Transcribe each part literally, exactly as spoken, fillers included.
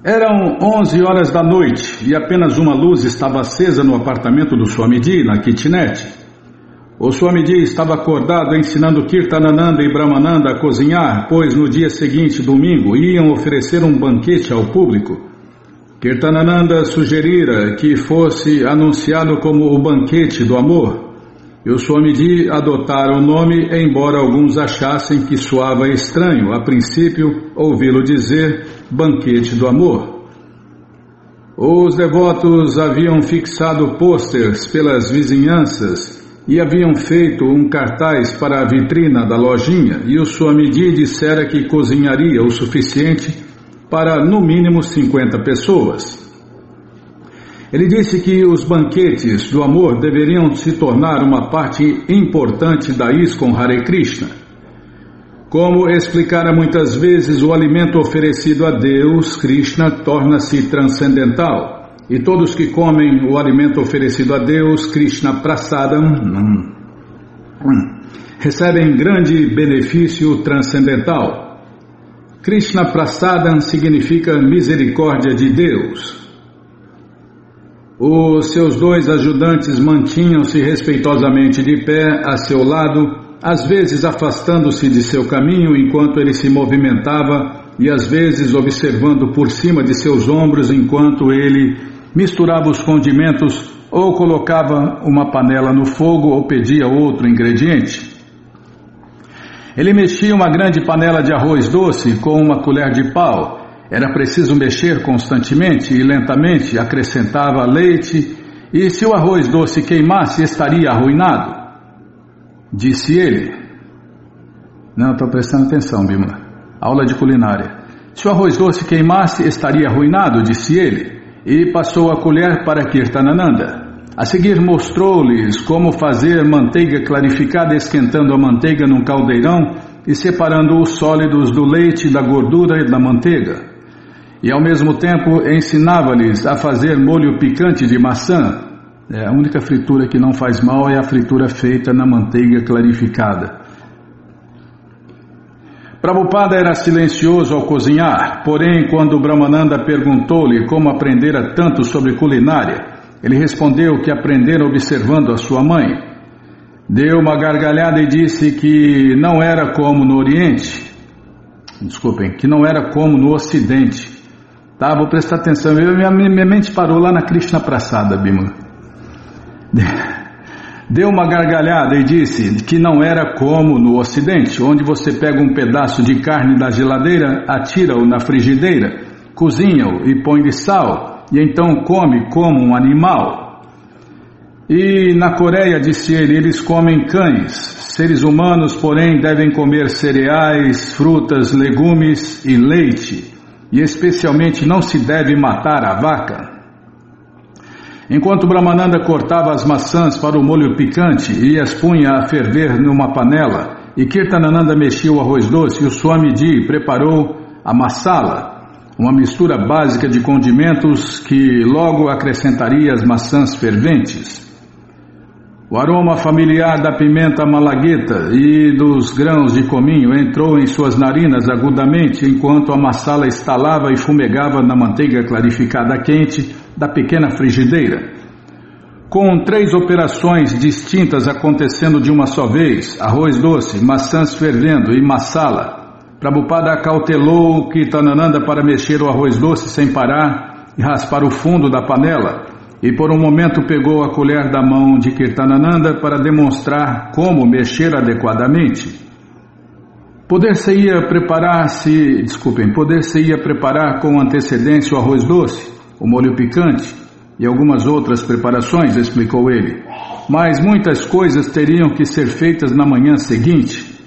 Eram onze horas da noite e apenas uma luz estava acesa no apartamento do Swamiji, na kitnet. O Swamiji estava acordado ensinando Kirtanananda e Brahmananda a cozinhar, pois no dia seguinte, domingo, iam oferecer um banquete ao público. Kirtanananda sugerira que fosse anunciado como o banquete do amor, e o Swamiji adotara o nome, embora alguns achassem que soava estranho, a princípio, ouvi-lo dizer banquete do amor. Os devotos haviam fixado pôsteres pelas vizinhanças e haviam feito um cartaz para a vitrina da lojinha, e o Swamiji dissera que cozinharia o suficiente para no mínimo cinquenta pessoas. Ele disse que os banquetes do amor deveriam se tornar uma parte importante da ISKCON Hare Krishna. Como explicara muitas vezes, o alimento oferecido a Deus, Krishna, torna-se transcendental, e todos que comem o alimento oferecido a Deus, Krishna Prasadam, hum, hum, recebem grande benefício transcendental. Krishna Prasadam significa misericórdia de Deus. Os seus dois ajudantes mantinham-se respeitosamente de pé a seu lado, às vezes afastando-se de seu caminho enquanto ele se movimentava e às vezes observando por cima de seus ombros enquanto ele misturava os condimentos ou colocava uma panela no fogo ou pedia outro ingrediente. Ele mexia uma grande panela de arroz doce com uma colher de pau. Era preciso mexer constantemente e lentamente, acrescentava leite, e se o arroz doce queimasse, estaria arruinado. Disse ele. Não, estou prestando atenção, Bima. Aula de culinária. Se o arroz doce queimasse, estaria arruinado, disse ele, e passou a colher para Kirtanananda. A seguir mostrou-lhes como fazer manteiga clarificada, esquentando a manteiga num caldeirão e separando os sólidos do leite, da gordura e da manteiga. E ao mesmo tempo ensinava-lhes a fazer molho picante de maçã. É, a única fritura que não faz mal é a fritura feita na manteiga clarificada. Prabhupada era silencioso ao cozinhar, porém quando Brahmananda perguntou-lhe como aprendera tanto sobre culinária, ele respondeu que aprendera observando a sua mãe. Deu uma gargalhada e disse que não era como no Oriente, desculpem, que não era como no Ocidente. Tá, vou prestar atenção. Eu, minha, minha mente parou lá na Krishna Prasada, Bima. Deu uma gargalhada e disse que não era como no Ocidente, onde você pega um pedaço de carne da geladeira, atira-o na frigideira, cozinha-o e põe-lhe sal, e então come como um animal. E na Coreia, disse ele, eles comem cães. Seres humanos, porém, devem comer cereais, frutas, legumes e leite. E especialmente não se deve matar a vaca. Enquanto Brahmananda cortava as maçãs para o molho picante e as punha a ferver numa panela, e Kirtanananda mexia o arroz doce, e o Swamiji preparou a masala, uma mistura básica de condimentos que logo acrescentaria as maçãs ferventes. O aroma familiar da pimenta malagueta e dos grãos de cominho entrou em suas narinas agudamente enquanto a masala estalava e fumegava na manteiga clarificada quente da pequena frigideira. Com três operações distintas acontecendo de uma só vez, arroz doce, maçãs fervendo e masala, Prabhupada acautelou Kirtanananda para mexer o arroz doce sem parar e raspar o fundo da panela, e por um momento pegou a colher da mão de Kirtanananda para demonstrar como mexer adequadamente. Poder-se-ia preparar-se, desculpem, poder-se-ia preparar com antecedência o arroz doce, o molho picante e algumas outras preparações, explicou ele, mas muitas coisas teriam que ser feitas na manhã seguinte.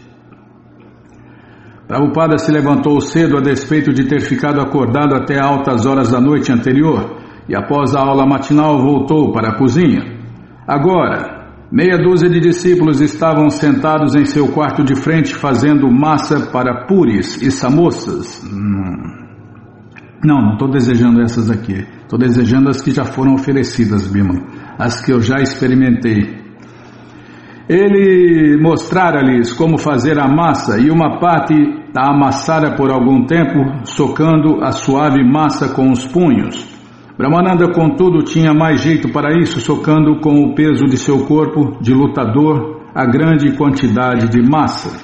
Prabhupada se levantou cedo a despeito de ter ficado acordado até altas horas da noite anterior, e após a aula matinal voltou para a cozinha. Agora, meia dúzia de discípulos estavam sentados em seu quarto de frente fazendo massa para puris e samosas. Hum. Não, não estou desejando essas aqui. Estou desejando as que já foram oferecidas, Bima. As que eu já experimentei. Ele mostrara-lhes como fazer a massa e uma parte a amassara por algum tempo, socando a suave massa com os punhos. Brahmananda, contudo, tinha mais jeito para isso, socando com o peso de seu corpo de lutador a grande quantidade de massa.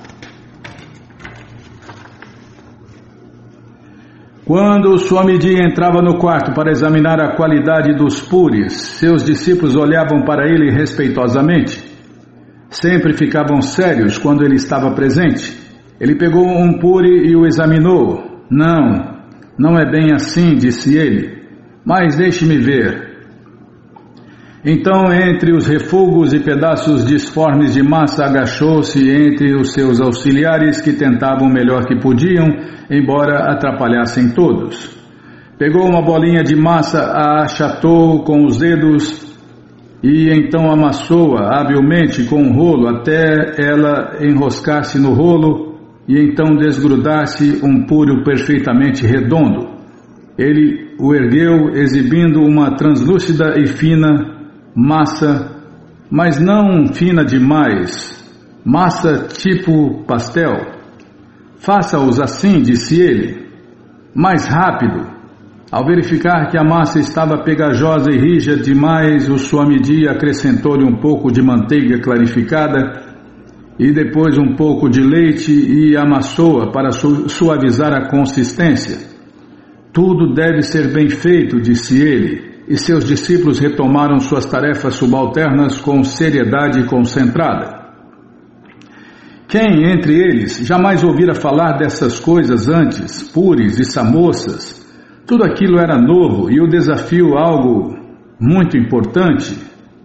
Quando Swamiji entrava no quarto para examinar a qualidade dos puris, seus discípulos olhavam para ele respeitosamente. Sempre ficavam sérios quando ele estava presente. Ele pegou um puri e o examinou. Não, não é bem assim, disse ele, mas deixe-me ver. Então, entre os refugos e pedaços disformes de massa, agachou-se entre os seus auxiliares que tentavam o melhor que podiam, embora atrapalhassem todos. Pegou uma bolinha de massa, a achatou com os dedos e então amassou-a habilmente com um rolo até ela enroscar-se no rolo e então desgrudar-se um puro perfeitamente redondo. Ele o ergueu, exibindo uma translúcida e fina massa, mas não fina demais, massa tipo pastel. Faça-os assim, disse ele, mais rápido. Ao verificar que a massa estava pegajosa e rija demais, o Swamiji acrescentou-lhe um pouco de manteiga clarificada e depois um pouco de leite e amassou-a para su- suavizar a consistência. Tudo deve ser bem feito, disse ele, e seus discípulos retomaram suas tarefas subalternas com seriedade concentrada. Quem, entre eles, jamais ouvira falar dessas coisas antes, puris e samosas? Tudo aquilo era novo e o desafio algo muito importante.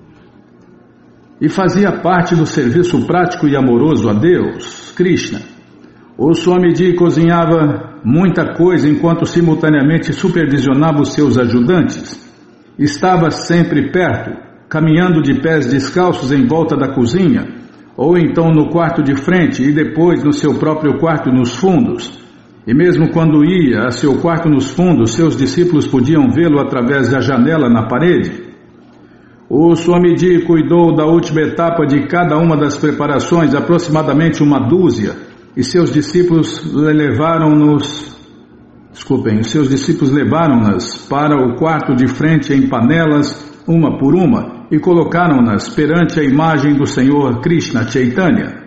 E fazia parte do serviço prático e amoroso a Deus, Krishna. O Swamiji cozinhava muita coisa enquanto simultaneamente supervisionava os seus ajudantes. Estava sempre perto, caminhando de pés descalços em volta da cozinha, ou então no quarto de frente e depois no seu próprio quarto nos fundos. E mesmo quando ia a seu quarto nos fundos, seus discípulos podiam vê-lo através da janela na parede. O Swamiji cuidou da última etapa de cada uma das preparações, aproximadamente uma dúzia, e seus discípulos levaram-nos Desculpem, os seus discípulos levaram-nas para o quarto de frente em panelas, uma por uma, e colocaram-nas perante a imagem do Senhor Krishna Chaitanya.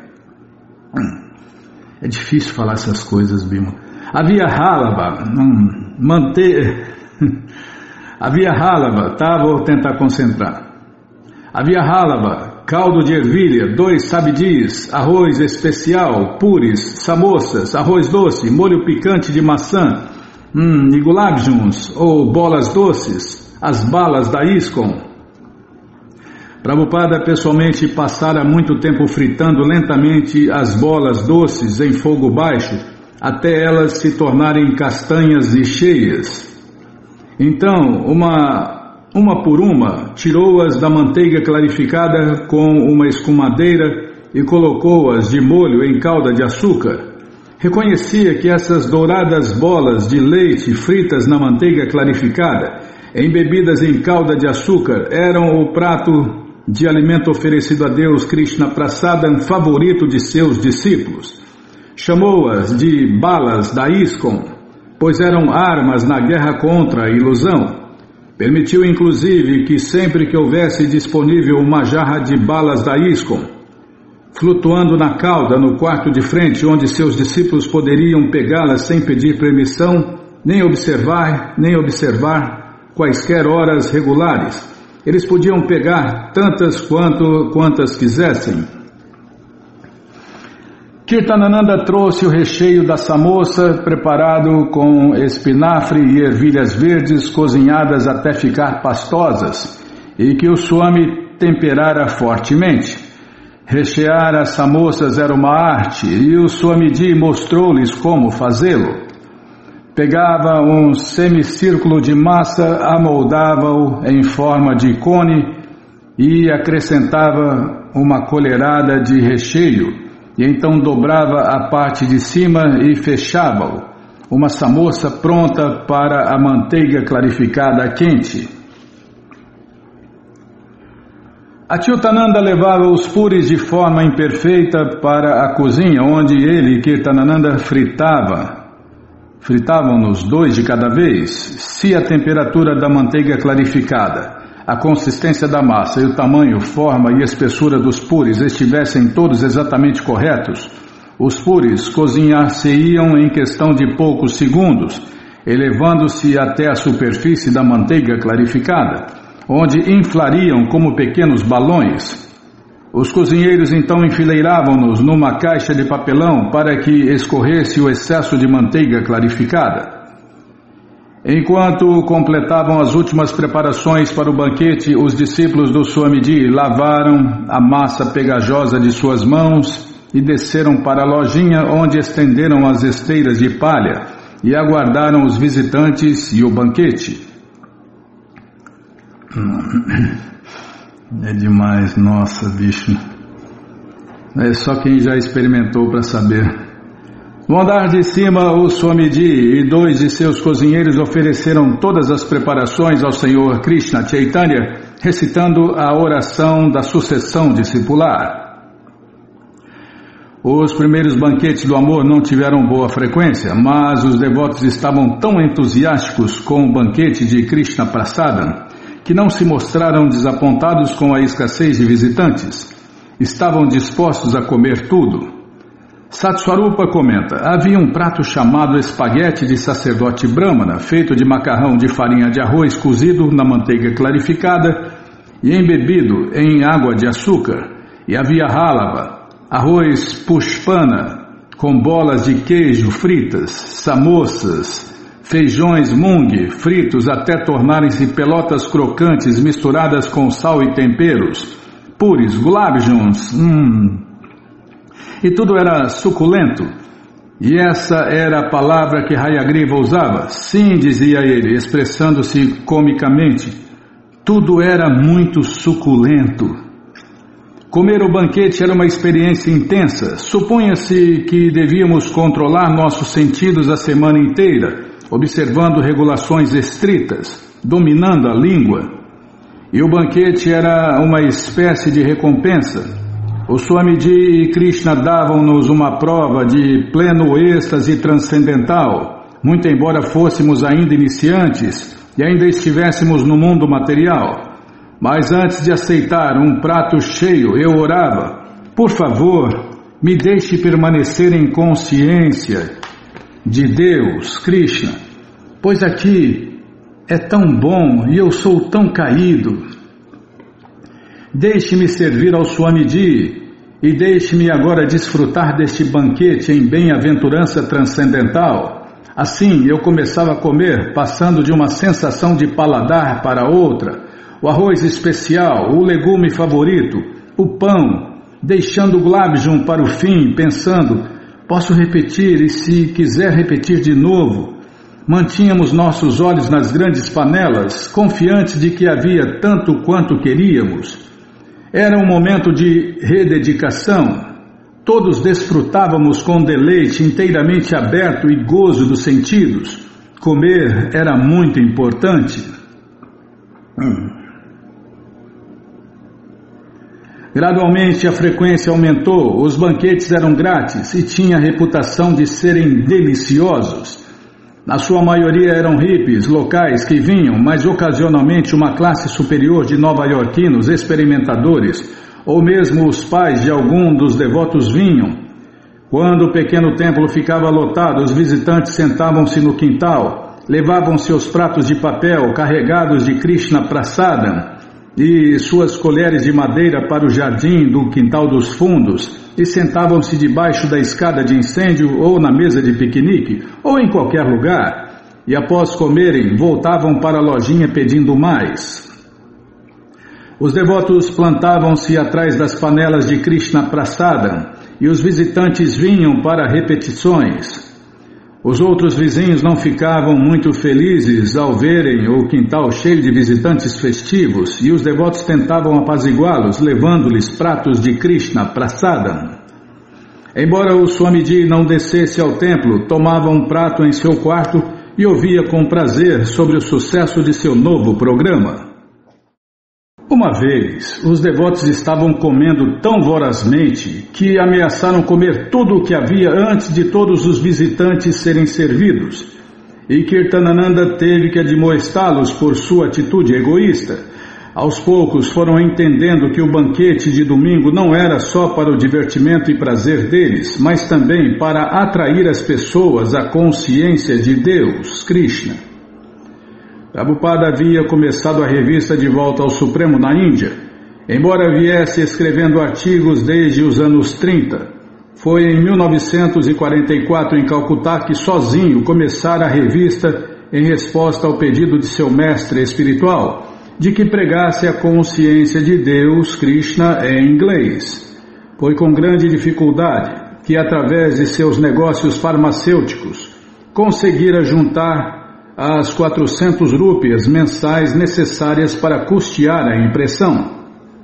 É difícil falar essas coisas, Bima. Havia halava, hum, manter... Havia halava, tá? Vou tentar concentrar. Havia halava, caldo de ervilha, dois sabidis, arroz especial, puris, samosas, arroz doce, molho picante de maçã, hum, e gulabjuns, ou bolas doces, as balas da ISKCON. Prabhupada pessoalmente passara muito tempo fritando lentamente as bolas doces em fogo baixo, até elas se tornarem castanhas e cheias. Então, uma... Uma por uma, tirou-as da manteiga clarificada com uma escumadeira e colocou-as de molho em calda de açúcar. Reconhecia que essas douradas bolas de leite fritas na manteiga clarificada, embebidas em calda de açúcar, eram o prato de alimento oferecido a Deus Krishna Prasadam favorito de seus discípulos. Chamou-as de balas da ISKCON, pois eram armas na guerra contra a ilusão. Permitiu inclusive que sempre que houvesse disponível uma jarra de balas da ISKCON, flutuando na calda no quarto de frente onde seus discípulos poderiam pegá-las sem pedir permissão, nem observar, nem observar quaisquer horas regulares. Eles podiam pegar tantas quanto, quantas quisessem. Kirtanananda trouxe o recheio da samosa preparado com espinafre e ervilhas verdes cozinhadas até ficar pastosas e que o Swami temperara fortemente. Rechear as samosas era uma arte e o Swamiji mostrou-lhes como fazê-lo. Pegava um semicírculo de massa, amoldava-o em forma de cone e acrescentava uma colherada de recheio. E então dobrava a parte de cima e fechava-o, uma samosa pronta para a manteiga clarificada quente. Achyutananda levava os puris de forma imperfeita para a cozinha, onde ele e Kirtanananda fritava. Fritavam-nos dois de cada vez. Se a temperatura da manteiga clarificada, a consistência da massa e o tamanho, forma e espessura dos puris estivessem todos exatamente corretos, os puris cozinhar-se-iam em questão de poucos segundos, elevando-se até a superfície da manteiga clarificada, onde inflariam como pequenos balões. Os cozinheiros então enfileiravam-nos numa caixa de papelão para que escorresse o excesso de manteiga clarificada. Enquanto completavam as últimas preparações para o banquete, os discípulos do Swamiji lavaram a massa pegajosa de suas mãos e desceram para a lojinha, onde estenderam as esteiras de palha e aguardaram os visitantes e o banquete. É demais, nossa, bicho. É só quem já experimentou para saber. No andar de cima, o Swamiji e dois de seus cozinheiros ofereceram todas as preparações ao Senhor Krishna Chaitanya, recitando a oração da sucessão discipular. Os primeiros banquetes do amor não tiveram boa frequência, mas os devotos estavam tão entusiásticos com o banquete de Krishna Prasadam que não se mostraram desapontados com a escassez de visitantes. Estavam dispostos a comer tudo. Satswarupa comenta: havia um prato chamado espaguete de sacerdote brahmana, feito de macarrão de farinha de arroz cozido na manteiga clarificada e embebido em água de açúcar, e havia halava, arroz pushpana, com bolas de queijo fritas, samosas, feijões mung fritos até tornarem-se pelotas crocantes misturadas com sal e temperos, puris, gulabjons, hum. E tudo era suculento. E essa era a palavra que Hayagriva usava. Sim, dizia ele, expressando-se comicamente, tudo era muito suculento. Comer o banquete era uma experiência intensa. Supunha-se que devíamos controlar nossos sentidos a semana inteira, observando regulações estritas, dominando a língua. E o banquete era uma espécie de recompensa. O Swamiji e Krishna davam-nos uma prova de pleno êxtase transcendental, muito embora fôssemos ainda iniciantes e ainda estivéssemos no mundo material. Mas antes de aceitar um prato cheio, eu orava: por favor, me deixe permanecer em consciência de Deus, Krishna, pois aqui é tão bom e eu sou tão caído. Deixe-me servir ao Swamiji e deixe-me agora desfrutar deste banquete em bem-aventurança transcendental. Assim eu começava a comer, passando de uma sensação de paladar para outra, o arroz especial, o legume favorito, o pão, deixando o glabjum para o fim, pensando: posso repetir e se quiser repetir de novo. Mantínhamos nossos olhos nas grandes panelas, confiantes de que havia tanto quanto queríamos. Era um momento de rededicação. Todos desfrutávamos com deleite inteiramente aberto e gozo dos sentidos. Comer era muito importante. Hum. Gradualmente a frequência aumentou, os banquetes eram grátis e tinham a reputação de serem deliciosos. Na sua maioria eram hippies locais que vinham, mas ocasionalmente uma classe superior de nova-iorquinos experimentadores, ou mesmo os pais de algum dos devotos vinham. Quando o pequeno templo ficava lotado, os visitantes sentavam-se no quintal, levavam seus pratos de papel carregados de Krishna Prasadam e suas colheres de madeira para o jardim do quintal dos fundos e sentavam-se debaixo da escada de incêndio ou na mesa de piquenique ou em qualquer lugar e após comerem voltavam para a lojinha pedindo mais. Os devotos plantavam-se atrás das panelas de Krishna Prasadam e os visitantes vinham para repetições. Os outros vizinhos não ficavam muito felizes ao verem o quintal cheio de visitantes festivos e os devotos tentavam apaziguá-los, levando-lhes pratos de Krishna Prasadam. Embora o Swamiji não descesse ao templo, tomava um prato em seu quarto e ouvia com prazer sobre o sucesso de seu novo programa. Uma vez, os devotos estavam comendo tão vorazmente que ameaçaram comer tudo o que havia antes de todos os visitantes serem servidos. E Kirtanananda teve que admoestá-los por sua atitude egoísta. Aos poucos foram entendendo que o banquete de domingo não era só para o divertimento e prazer deles, mas também para atrair as pessoas à consciência de Deus, Krishna. Prabhupada havia começado a revista De Volta ao Supremo na Índia, embora viesse escrevendo artigos desde os anos trinta. Foi em mil novecentos e quarenta e quatro em Calcutá que sozinho começara a revista em resposta ao pedido de seu mestre espiritual, de que pregasse a consciência de Deus, Krishna, em inglês. Foi com grande dificuldade que, através de seus negócios farmacêuticos, conseguira juntar as quatrocentas rúpias mensais necessárias para custear a impressão.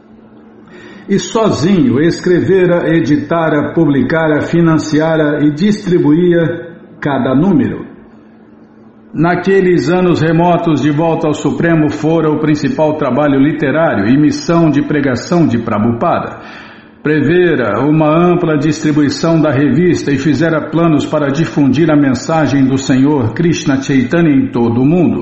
E sozinho escrevera, editara, publicara, financiara e distribuía cada número. Naqueles anos remotos, De Volta ao Supremo fora o principal trabalho literário e missão de pregação de Prabhupada. Prevera uma ampla distribuição da revista e fizera planos para difundir a mensagem do Senhor Krishna Chaitanya em todo o mundo.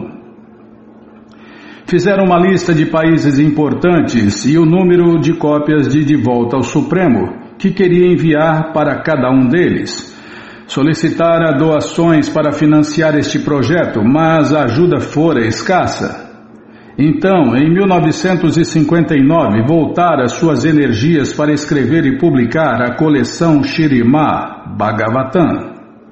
Fizeram uma lista de países importantes e o número de cópias de De Volta ao Supremo que queria enviar para cada um deles. Solicitara doações para financiar este projeto, mas a ajuda fora escassa. Então, em mil novecentos e cinquenta e nove, voltara suas energias para escrever e publicar a coleção Śrīmad Bhagavatam.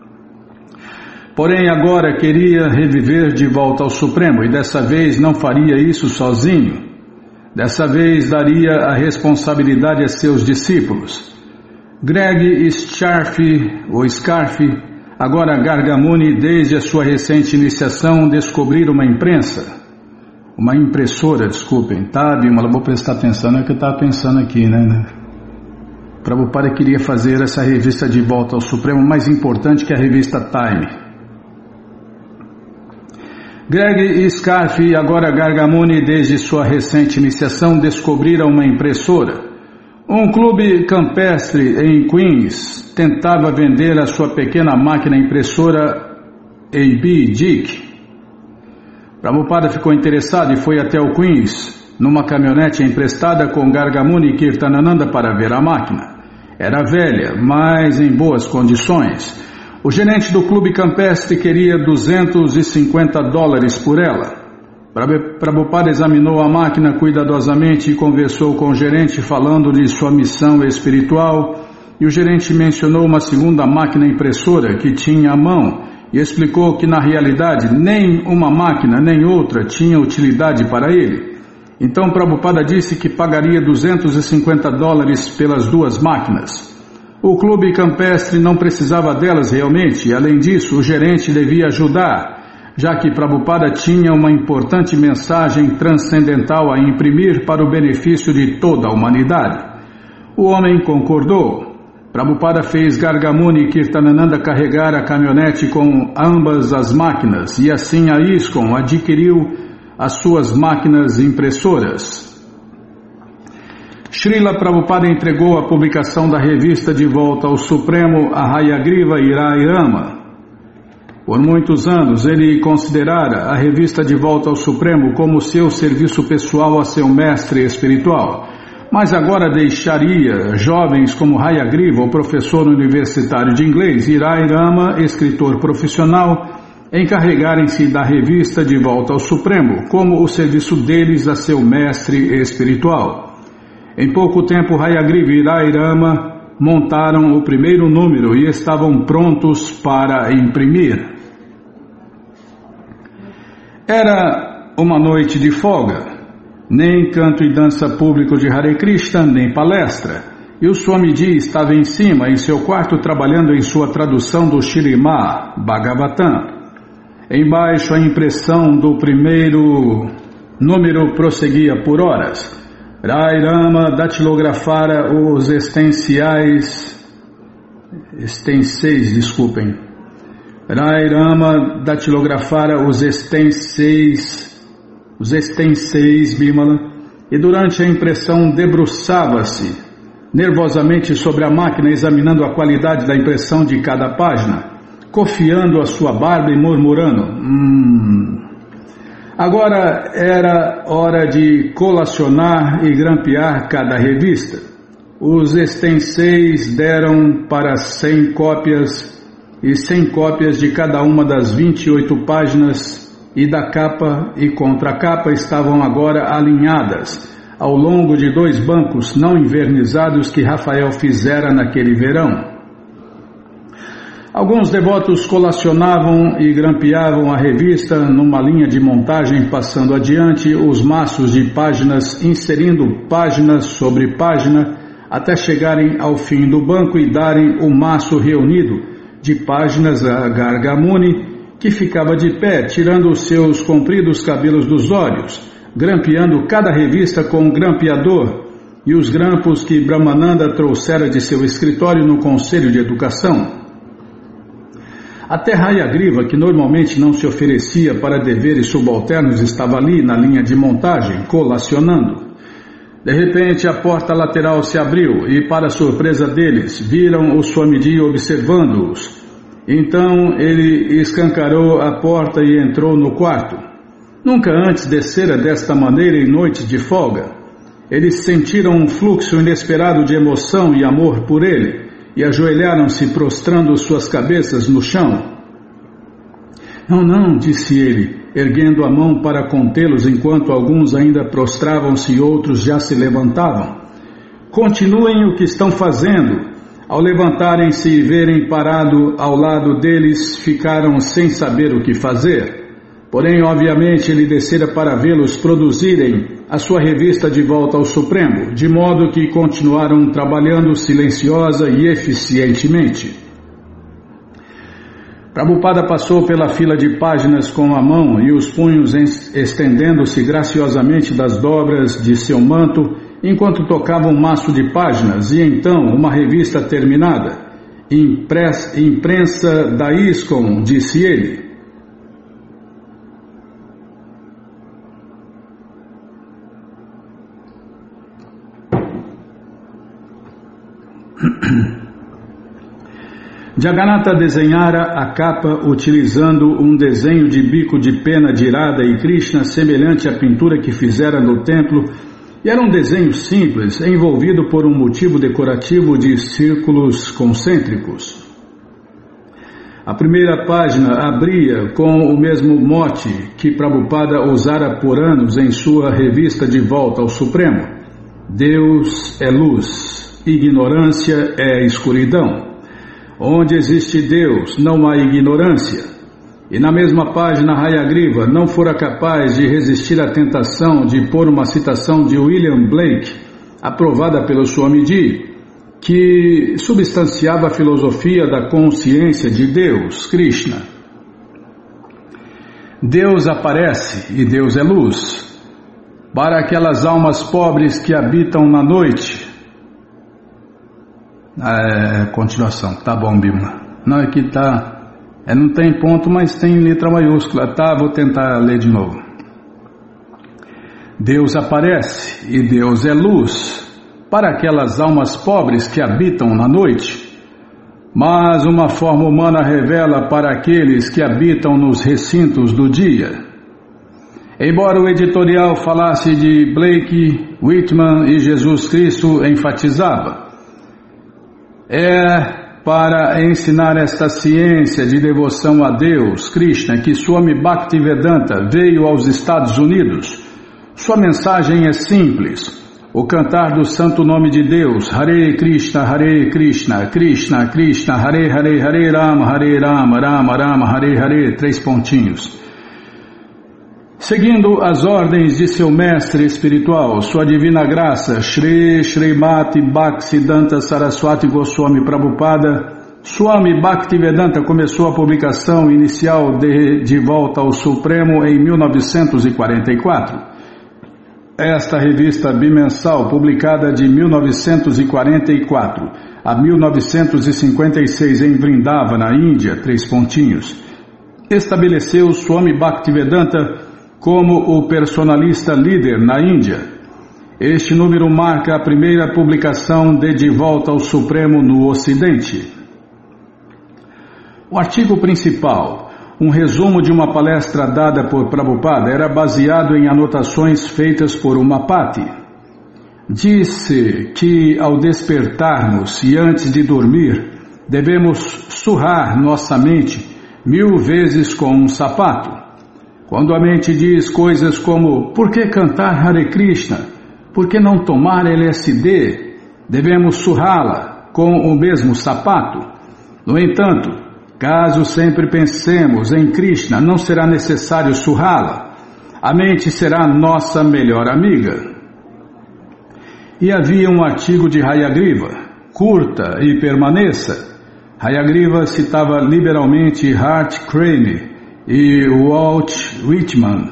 Porém, agora queria reviver De Volta ao Supremo e dessa vez não faria isso sozinho. Dessa vez daria a responsabilidade a seus discípulos. Greg Scharf, ou Scarf, agora Gargamuni, desde a sua recente iniciação, descobriram uma imprensa, uma impressora, desculpem, tá, Bimala, vou prestar atenção, é o que eu estava pensando aqui, né? Prabhupada queria fazer essa revista De Volta ao Supremo mais importante que a revista Time. Greg Scarf, agora Gargamuni, desde sua recente iniciação, descobriram uma impressora. Um clube campestre em Queens tentava vender a sua pequena máquina impressora A B Dick. Prabhupada ficou interessado e foi até o Queens numa caminhonete emprestada com Gargamuni e Kirtanananda para ver a máquina. Era velha, mas em boas condições. O gerente do clube campestre queria duzentos e cinquenta dólares por ela. Prabhupada examinou a máquina cuidadosamente e conversou com o gerente falando-lhe sua missão espiritual, e o gerente mencionou uma segunda máquina impressora que tinha à mão e explicou que na realidade nem uma máquina nem outra tinha utilidade para ele. Então Prabhupada disse que pagaria duzentos e cinquenta dólares pelas duas máquinas. O clube campestre não precisava delas realmente e, além disso, o gerente devia ajudar, já que Prabhupada tinha uma importante mensagem transcendental a imprimir para o benefício de toda a humanidade. O homem concordou. Prabhupada fez Gargamuni e Kirtanananda carregar a caminhonete com ambas as máquinas e assim a ISKCON adquiriu as suas máquinas impressoras. Srila Prabhupada entregou a publicação da revista De Volta ao Supremo a Hayagriva Irairama. Por muitos anos ele considerara a revista De Volta ao Supremo como seu serviço pessoal a seu mestre espiritual, mas agora deixaria jovens como Hayagriva, o professor universitário de inglês, e Rai Rama, escritor profissional, encarregarem-se da revista De Volta ao Supremo, como o serviço deles a seu mestre espiritual. Em pouco tempo, Hayagriva e Rai Rama montaram o primeiro número e estavam prontos para imprimir. Era uma noite de folga, nem canto e dança público de Hare Krishna, nem palestra, e o Swamiji estava em cima, em seu quarto, trabalhando em sua tradução do Śrīmad Bhagavatam. Embaixo, a impressão do primeiro número prosseguia por horas. Rai Rama datilografara os estenciais, estenciais, desculpem, Rai Rama datilografara os estenciais, os estenciais, Bimala, e durante a impressão debruçava-se nervosamente sobre a máquina, examinando a qualidade da impressão de cada página, cofiando a sua barba e murmurando: Hum... Agora era hora de colacionar e grampear cada revista. Os estenseis deram para cem cópias e cem cópias de cada uma das vinte e oito páginas, e da capa e contracapa estavam agora alinhadas ao longo de dois bancos não envernizados que Rafael fizera naquele verão. Alguns devotos colacionavam e grampeavam a revista numa linha de montagem, passando adiante os maços de páginas, inserindo página sobre página, até chegarem ao fim do banco e darem o maço reunido de páginas a Gargamuni, que ficava de pé, tirando os seus compridos cabelos dos olhos, grampeando cada revista com um grampeador e os grampos que Brahmananda trouxera de seu escritório no Conselho de Educação. Até Hayagriva, que normalmente não se oferecia para deveres subalternos, estava ali na linha de montagem, colacionando. De repente a porta lateral se abriu e, para surpresa deles, viram o Swamiji observando-os. Então ele escancarou a porta e entrou no quarto. Nunca antes descera desta maneira em noite de folga. Eles sentiram um fluxo inesperado de emoção e amor por ele e ajoelharam-se, prostrando suas cabeças no chão. Não, não, disse ele, erguendo a mão para contê-los enquanto alguns ainda prostravam-se e outros já se levantavam. Continuem o que estão fazendo. Ao levantarem-se e verem parado ao lado deles, ficaram sem saber o que fazer. Porém, obviamente, ele descera para vê-los produzirem a sua revista de volta ao Supremo, de modo que continuaram trabalhando silenciosa e eficientemente. Prabhupada passou pela fila de páginas com a mão e os punhos estendendo-se graciosamente das dobras de seu manto, enquanto tocava um maço de páginas, e então uma revista terminada. Imprensa, imprensa da ISKCON, disse ele. Jagannatha desenhara a capa utilizando um desenho de bico de pena de Radha e Krishna semelhante à pintura que fizera no templo, e era um desenho simples, envolvido por um motivo decorativo de círculos concêntricos. A primeira página abria com o mesmo mote que Prabhupada usara por anos em sua revista de volta ao Supremo: Deus é luz, ignorância é escuridão. Onde existe Deus, não há ignorância. E na mesma página, Hayagriva não fora capaz de resistir à tentação de pôr uma citação de William Blake, aprovada pelo Swamiji, que substanciava a filosofia da consciência de Deus, Krishna. Deus aparece e Deus é luz. Para aquelas almas pobres que habitam na noite... É, continuação, tá bom, Bima. Não, aqui tá, é, não tem ponto, mas tem letra maiúscula. Tá, vou tentar ler de novo. Deus aparece e Deus é luz para aquelas almas pobres que habitam na noite, mas uma forma humana revela para aqueles que habitam nos recintos do dia. Embora o editorial falasse de Blake, Whitman e Jesus Cristo, enfatizava: é para ensinar esta ciência de devoção a Deus, Krishna, que Swami Bhaktivedanta veio aos Estados Unidos. Sua mensagem é simples: o cantar do santo nome de Deus, Hare Krishna, Hare Krishna, Krishna, Krishna, Hare Hare, Hare Rama, Hare Rama, Rama Rama, Hare Hare, três pontinhos. Seguindo as ordens de seu mestre espiritual, sua divina graça, Shri Srimati Bhaktisiddhanta Saraswati Goswami Prabhupada, Swami Bhaktivedanta começou a publicação inicial de De Volta ao Supremo em mil novecentos e quarenta e quatro. Esta revista bimensal, publicada de mil novecentos e quarenta e quatro a mil novecentos e cinquenta e seis em Vrindavana, Índia, três pontinhos, estabeleceu Swami Bhaktivedanta como o personalista líder na Índia. Este número marca a primeira publicação de De Volta ao Supremo no Ocidente. O artigo principal, um resumo de uma palestra dada por Prabhupada, era baseado em anotações feitas por Umapati. Disse que ao despertarmos e antes de dormir, devemos surrar nossa mente mil vezes com um sapato. Quando a mente diz coisas como, por que cantar Hare Krishna? Por que não tomar L S D? Devemos surrá-la com o mesmo sapato. No entanto, caso sempre pensemos em Krishna, não será necessário surrá-la. A mente será nossa melhor amiga. E havia um artigo de Hayagriva, curta e permaneça. Hayagriva citava liberalmente Hart Crane e Walt Whitman.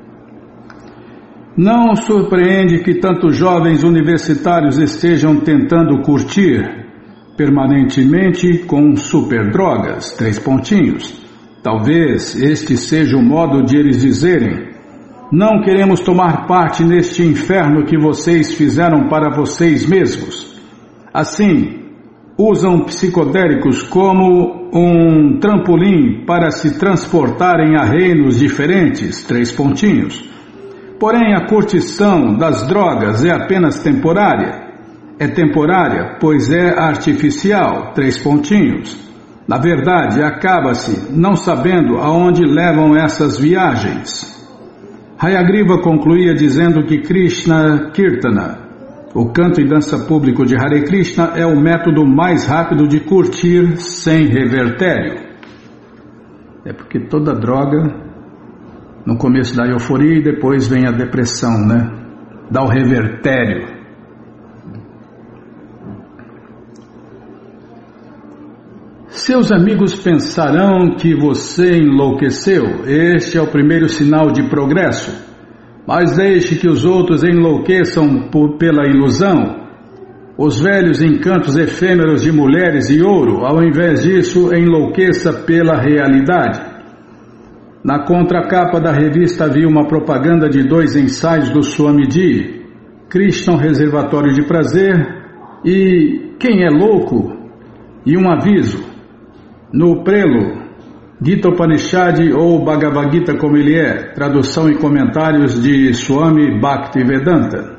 Não surpreende que tantos jovens universitários estejam tentando curtir permanentemente com superdrogas, três pontinhos. Talvez este seja o modo de eles dizerem: não queremos tomar parte neste inferno que vocês fizeram para vocês mesmos. Assim, usam psicodélicos como um trampolim para se transportarem a reinos diferentes, três pontinhos. Porém, a curtição das drogas é apenas temporária. É temporária, pois é artificial, três pontinhos. Na verdade, acaba-se não sabendo aonde levam essas viagens. Hayagriva concluía dizendo que Krishna Kirtana, o canto e dança público de Hare Krishna, é o método mais rápido de curtir sem revertério. É porque toda droga, no começo dá euforia e depois vem a depressão, né? Dá o revertério. Seus amigos pensarão que você enlouqueceu. Este é o primeiro sinal de progresso. Mas deixe que os outros enlouqueçam por, pela ilusão. Os velhos encantos efêmeros de mulheres e ouro, ao invés disso, enlouqueça pela realidade. Na contracapa da revista havia uma propaganda de dois ensaios do Swamiji, Krishna, um reservatório de prazer, e Quem é louco? E um aviso. No prelo, Gita Upanishad ou Bhagavad Gita como ele é, tradução e comentários de Swami Bhaktivedanta.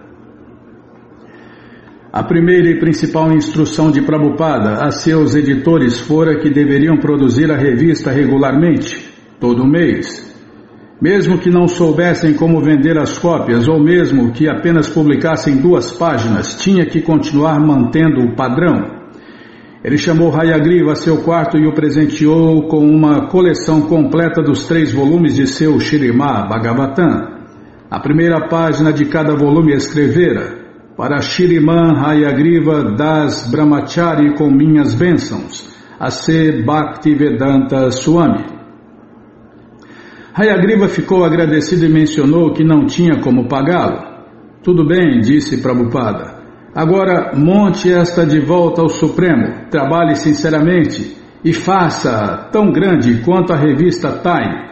A primeira e principal instrução de Prabhupada a seus editores fora que deveriam produzir a revista regularmente, todo mês. Mesmo que não soubessem como vender as cópias, ou mesmo que apenas publicassem duas páginas, tinha que continuar mantendo o padrão. Ele chamou Hayagriva a seu quarto e o presenteou com uma coleção completa dos três volumes de seu Śrīmad Bhagavatam. A primeira página de cada volume escrevera: para Shriman Hayagriva das Brahmachari com minhas bênçãos, a C. Bhaktivedanta Swami. Hayagriva ficou agradecido e mencionou que não tinha como pagá-lo. Tudo bem, disse Prabhupada. Agora monte esta de volta ao Supremo, trabalhe sinceramente e faça tão grande quanto a revista Time.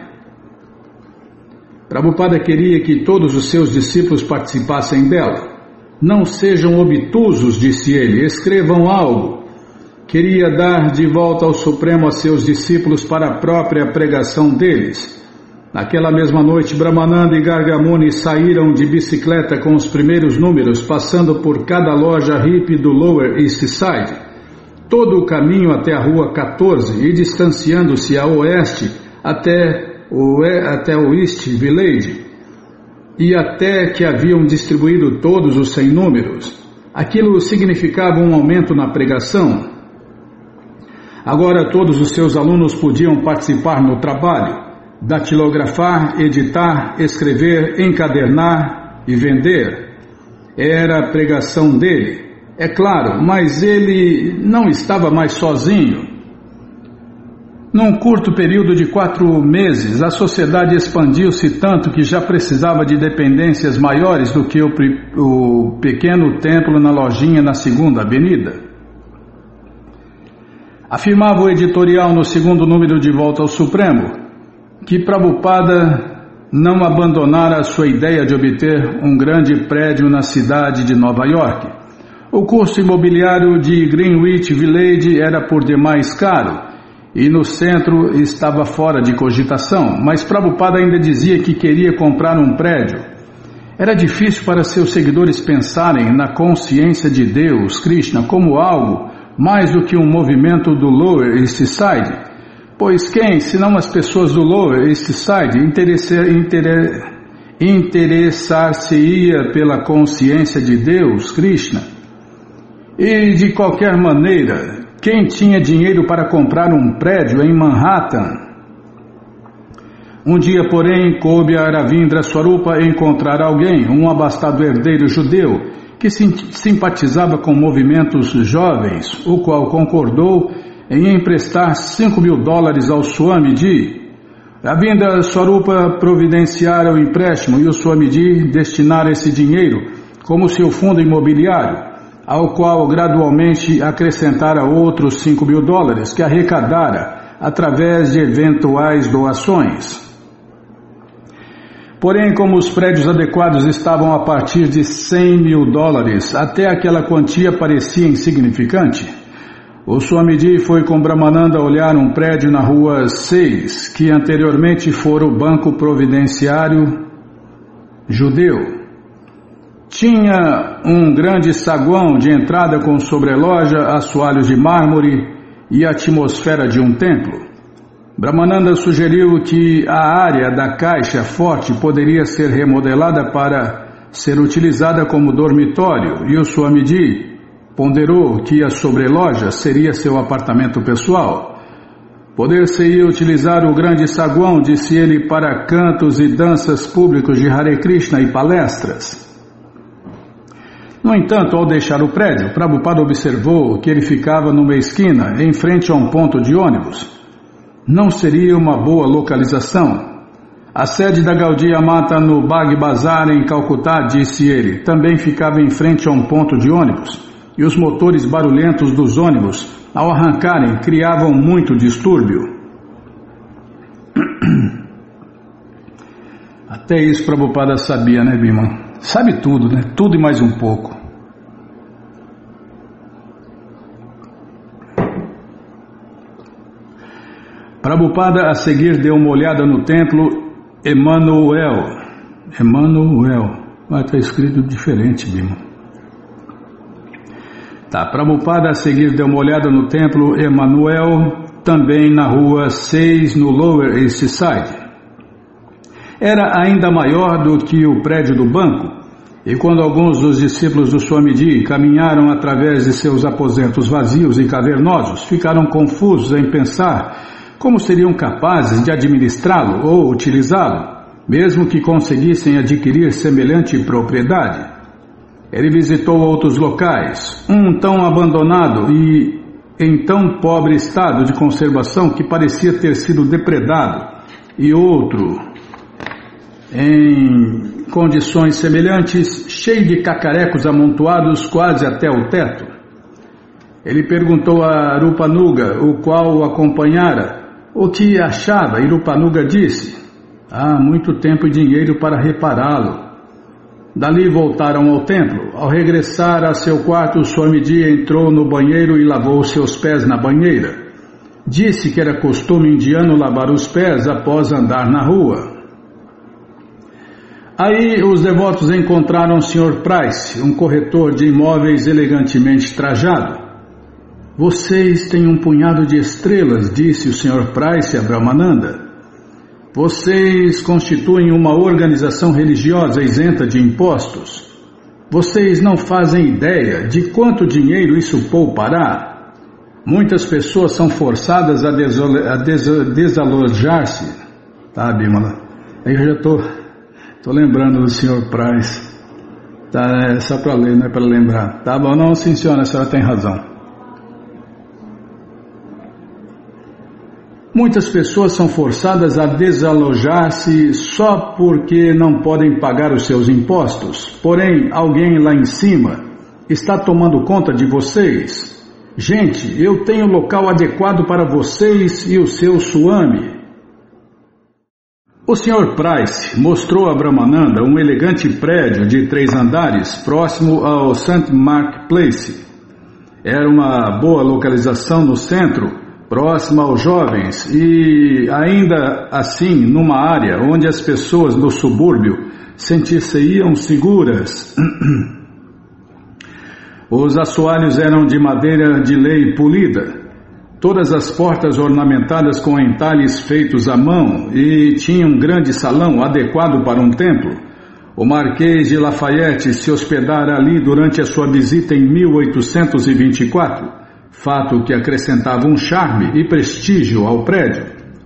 Prabhupada queria que todos os seus discípulos participassem dela. Não sejam obtusos, disse ele, escrevam algo. Queria dar de volta ao Supremo a seus discípulos para a própria pregação deles. Naquela mesma noite, Brahmananda e Gargamuni saíram de bicicleta com os primeiros números, passando por cada loja hippie do Lower East Side, todo o caminho até a Rua quatorze e distanciando-se a oeste até o, até o East Village, e até que haviam distribuído todos os cem números. Aquilo significava um aumento na pregação. Agora todos os seus alunos podiam participar no trabalho, datilografar, editar, escrever, encadernar e vender. Era a pregação dele, é claro, mas ele não estava mais sozinho. Num curto período de quatro meses, a sociedade expandiu-se tanto que já precisava de dependências maiores do que o, o pequeno templo na lojinha na Segunda Avenida. Afirmava o editorial no segundo número de Volta ao Supremo que Prabhupada não abandonara a sua ideia de obter um grande prédio na cidade de Nova York. O custo imobiliário de Greenwich Village era por demais caro e no centro estava fora de cogitação, mas Prabhupada ainda dizia que queria comprar um prédio. Era difícil para seus seguidores pensarem na consciência de Deus, Krishna, como algo mais do que um movimento do Lower East Side, pois quem, senão as pessoas do Lower East Side, interessar-se-ia pela consciência de Deus, Krishna? E, de qualquer maneira, quem tinha dinheiro para comprar um prédio em Manhattan? Um dia, porém, coube a Ravindra Swarupa encontrar alguém, um abastado herdeiro judeu, que simpatizava com movimentos jovens, o qual concordou em emprestar cinco mil dólares ao Swamiji. Ravindra Swarupa providenciara o empréstimo e o Swamiji destinara esse dinheiro como seu fundo imobiliário, ao qual gradualmente acrescentara outros cinco mil dólares que arrecadara através de eventuais doações. Porém, como os prédios adequados estavam a partir de cem mil dólares, até aquela quantia parecia insignificante. O Swamiji foi com Brahmananda olhar um prédio na rua seis, que anteriormente fora o Banco Providenciário Judeu. Tinha um grande saguão de entrada com sobreloja, assoalhos de mármore e a atmosfera de um templo. Brahmananda sugeriu que a área da caixa forte poderia ser remodelada para ser utilizada como dormitório e o Swamiji ponderou que a sobreloja seria seu apartamento pessoal. Poder-se-ia utilizar o grande saguão, disse ele, para cantos e danças públicos de Hare Krishna e palestras. No entanto, ao deixar o prédio, Prabhupada observou que ele ficava numa esquina, em frente a um ponto de ônibus. Não seria uma boa localização. A sede da Gaudiya Mata no Bag Bazar em Calcutá, disse ele, também ficava em frente a um ponto de ônibus, e os motores barulhentos dos ônibus, ao arrancarem, criavam muito distúrbio. Até isso Prabhupada sabia, né, Bima? Sabe tudo, né? Tudo e mais um pouco. Prabhupada a seguir deu uma olhada no templo Emmanuel. Emmanuel. Mas está escrito diferente, Bima. Tá, Prabhupada a seguir deu uma olhada no templo Emmanuel, também na rua seis, no Lower East Side. Era ainda maior do que o prédio do banco, e quando alguns dos discípulos do Swamiji caminharam através de seus aposentos vazios e cavernosos, ficaram confusos em pensar como seriam capazes de administrá-lo ou utilizá-lo, mesmo que conseguissem adquirir semelhante propriedade. Ele visitou outros locais, um tão abandonado e em tão pobre estado de conservação que parecia ter sido depredado, e outro em condições semelhantes, cheio de cacarecos amontoados quase até o teto. Ele perguntou a Rupanuga, o qual o acompanhara, o que achava, e Rupanuga disse: há muito tempo e dinheiro para repará-lo. Dali voltaram ao templo. Ao regressar a seu quarto, Swamiji entrou no banheiro e lavou seus pés na banheira. Disse que era costume indiano lavar os pés após andar na rua. Aí os devotos encontraram o senhor Price, um corretor de imóveis elegantemente trajado. Vocês têm um punhado de estrelas, disse o senhor Price a Brahmananda. Vocês constituem uma organização religiosa isenta de impostos. Vocês não fazem ideia de quanto dinheiro isso poupará. Muitas pessoas são forçadas a, a des desalojar-se. Tá, Bimala? Aí eu já estou tô lembrando do senhor Price. Tá, é só para ler, não é para lembrar. Tá bom, não, sim senhora, a senhora tem razão. Muitas pessoas são forçadas a desalojar-se só porque não podem pagar os seus impostos. Porém, alguém lá em cima está tomando conta de vocês. Gente, eu tenho local adequado para vocês e o seu Swami. O senhor Price mostrou a Brahmananda um elegante prédio de três andares próximo ao Saint Mark Place. Era uma boa localização no centro, próxima aos jovens e ainda assim numa área onde as pessoas do subúrbio sentir-se-iam seguras. Os assoalhos eram de madeira de lei polida. Todas as portas ornamentadas com entalhes feitos à mão e tinha um grande salão adequado para um templo. O Marquês de Lafayette se hospedara ali durante a sua visita em mil oitocentos e vinte e quatro, fato que acrescentava um charme e prestígio ao prédio.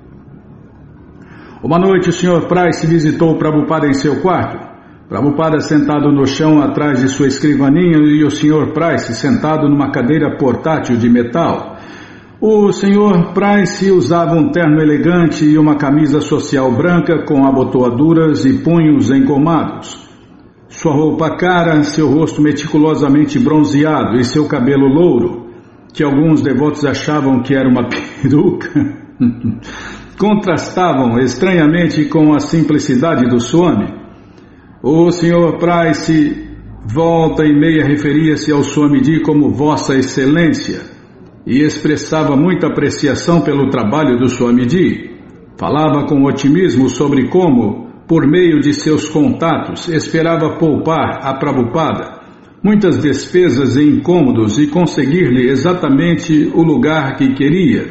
Uma noite o senhor Price visitou Prabhupada em seu quarto. Prabhupada sentado no chão atrás de sua escrivaninha e o senhor Price sentado numa cadeira portátil de metal. O senhor Price usava um terno elegante e uma camisa social branca com abotoaduras e punhos engomados. Sua roupa cara, seu rosto meticulosamente bronzeado e seu cabelo louro, que alguns devotos achavam que era uma peruca, contrastavam estranhamente com a simplicidade do Swami. O senhor Price volta e meia referia-se ao Swamiji como Vossa Excelência e expressava muita apreciação pelo trabalho do Swamiji. Falava com otimismo sobre como, por meio de seus contatos, esperava poupar a Prabhupada muitas despesas e incômodos e conseguir-lhe exatamente o lugar que queria.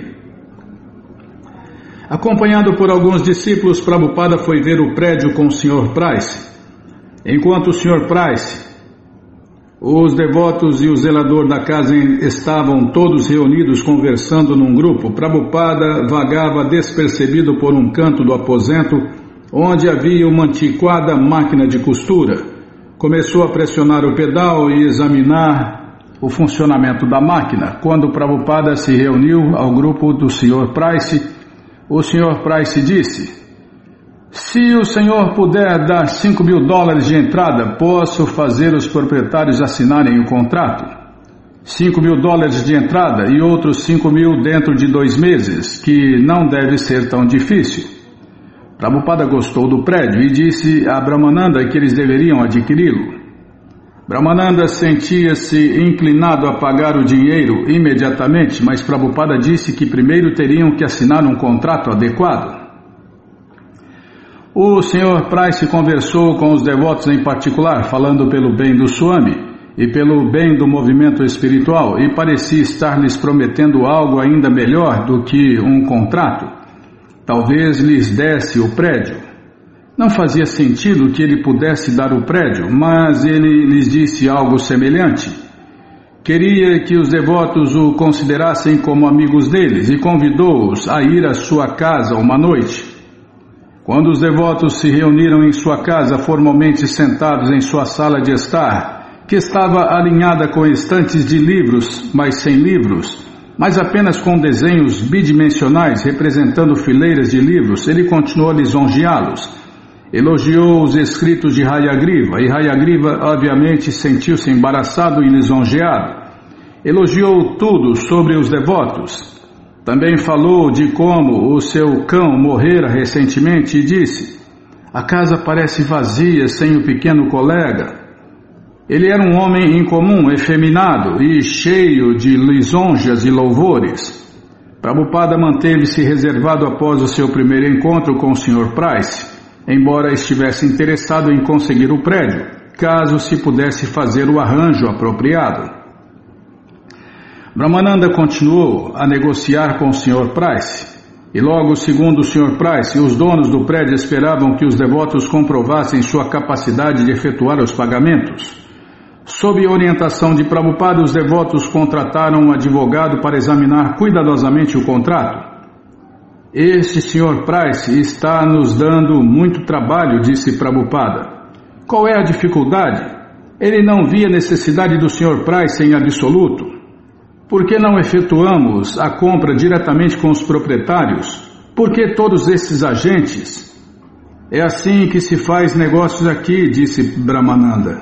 Acompanhado por alguns discípulos, Prabhupada foi ver o prédio com o senhor Price. Enquanto o senhor Price, os devotos e o zelador da casa estavam todos reunidos conversando num grupo, Prabhupada vagava despercebido por um canto do aposento, onde havia uma antiquada máquina de costura. Começou a pressionar o pedal e examinar o funcionamento da máquina. Quando Prabhupada se reuniu ao grupo do senhor Price, o senhor Price disse: se o senhor puder dar cinco mil dólares de entrada, posso fazer os proprietários assinarem o contrato. Cinco mil dólares de entrada e outros cinco mil dentro de dois meses, que não deve ser tão difícil. Prabhupada gostou do prédio e disse a Brahmananda que eles deveriam adquiri-lo. Brahmananda sentia-se inclinado a pagar o dinheiro imediatamente, mas Prabhupada disse que primeiro teriam que assinar um contrato adequado. O senhor Price conversou com os devotos em particular, falando pelo bem do Swami e pelo bem do movimento espiritual, e parecia estar lhes prometendo algo ainda melhor do que um contrato. Talvez lhes desse o prédio. Não fazia sentido que ele pudesse dar o prédio, mas ele lhes disse algo semelhante. Queria que os devotos o considerassem como amigos deles e convidou-os a ir à sua casa uma noite. Quando os devotos se reuniram em sua casa, formalmente sentados em sua sala de estar, que estava alinhada com estantes de livros, mas sem livros, mas apenas com desenhos bidimensionais representando fileiras de livros, ele continuou a lisonjeá-los. Elogiou os escritos de Hayagriva, e Hayagriva obviamente sentiu-se embaraçado e lisonjeado. Elogiou tudo sobre os devotos. Também falou de como o seu cão morrera recentemente e disse: a casa parece vazia sem o pequeno colega. Ele era um homem incomum, efeminado e cheio de lisonjas e louvores. Prabhupada manteve-se reservado após o seu primeiro encontro com o senhor Price, embora estivesse interessado em conseguir o prédio, caso se pudesse fazer o arranjo apropriado. Brahmananda continuou a negociar com o senhor Price, e logo, segundo o senhor Price, os donos do prédio esperavam que os devotos comprovassem sua capacidade de efetuar os pagamentos. Sob orientação de Prabhupada, os devotos contrataram um advogado para examinar cuidadosamente o contrato. Este senhor Price está nos dando muito trabalho, disse Prabhupada. Qual é a dificuldade? Ele não via necessidade do senhor Price em absoluto. Por que não efetuamos a compra diretamente com os proprietários? Por que todos esses agentes? É assim que se faz negócios aqui, disse Brahmananda.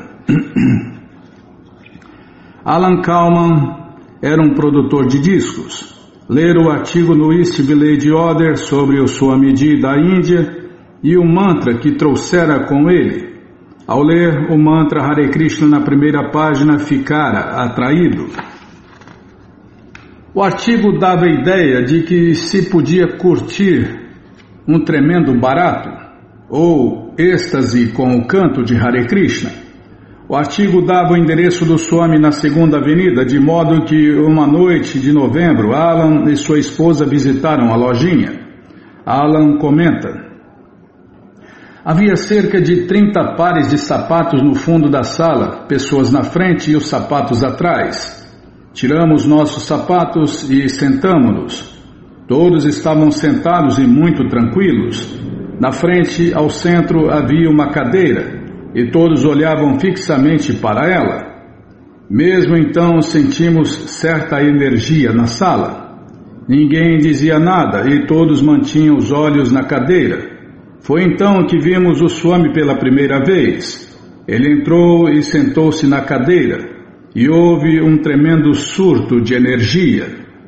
Alan Kalman era um produtor de discos. Ler o artigo no East Village Order sobre o Swamiji da Índia e o mantra que trouxera com ele. Ao ler o mantra Hare Krishna na primeira página, ficara atraído. O artigo dava a ideia de que se podia curtir um tremendo barato, ou êxtase com o canto de Hare Krishna. O artigo dava o endereço do Swami na segunda avenida, de modo que uma noite de novembro, Alan e sua esposa visitaram a lojinha. Alan comenta: havia cerca de trinta pares de sapatos no fundo da sala, pessoas na frente e os sapatos atrás. Tiramos nossos sapatos e sentamo-nos. Todos estavam sentados e muito tranquilos. Na frente, ao centro, havia uma cadeira, e todos olhavam fixamente para ela. Mesmo então, sentimos certa energia na sala. Ninguém dizia nada e todos mantinham os olhos na cadeira. Foi então que vimos o Swami pela primeira vez. Ele entrou e sentou-se na cadeira, e houve um tremendo surto de energia.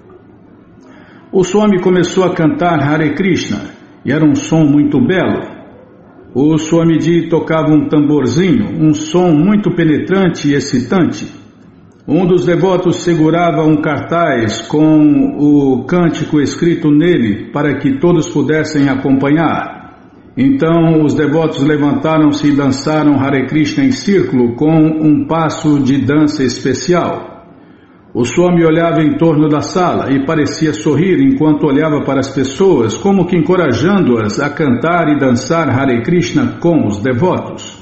O Swami começou a cantar Hare Krishna, e era um som muito belo. O Swamiji tocava um tamborzinho, um som muito penetrante e excitante. Um dos devotos segurava um cartaz com o cântico escrito nele para que todos pudessem acompanhar. Então os devotos levantaram-se e dançaram Hare Krishna em círculo com um passo de dança especial. O Swami olhava em torno da sala e parecia sorrir enquanto olhava para as pessoas, como que encorajando-as a cantar e dançar Hare Krishna com os devotos.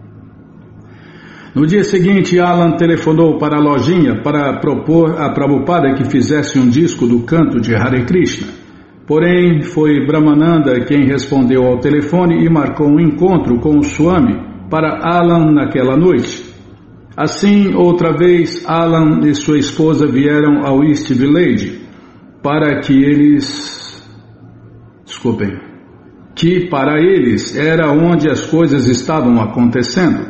No dia seguinte, Alan telefonou para a lojinha para propor a Prabhupada que fizesse um disco do canto de Hare Krishna. Porém, foi Brahmananda quem respondeu ao telefone e marcou um encontro com o Swami para Alan naquela noite. Assim, outra vez, Alan e sua esposa vieram ao East Village para que eles... Desculpem. Que para eles era onde as coisas estavam acontecendo.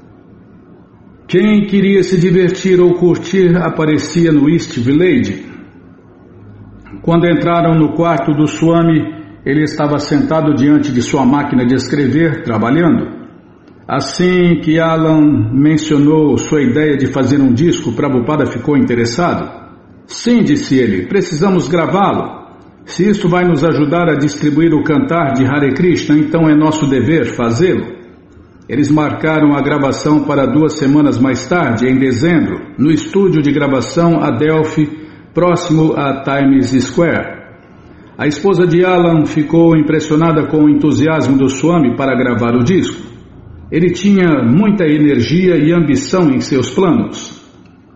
Quem queria se divertir ou curtir aparecia no East Village. Quando entraram no quarto do Swami, ele estava sentado diante de sua máquina de escrever, trabalhando. Assim que Alan mencionou sua ideia de fazer um disco, Prabhupada ficou interessado. Sim, disse ele, precisamos gravá-lo. Se isso vai nos ajudar a distribuir o cantar de Hare Krishna, então é nosso dever fazê-lo. Eles marcaram a gravação para duas semanas mais tarde, em dezembro, no estúdio de gravação Adelphi, próximo a Times Square. A esposa de Alan ficou impressionada com o entusiasmo do Swami para gravar o disco. Ele tinha muita energia e ambição em seus planos.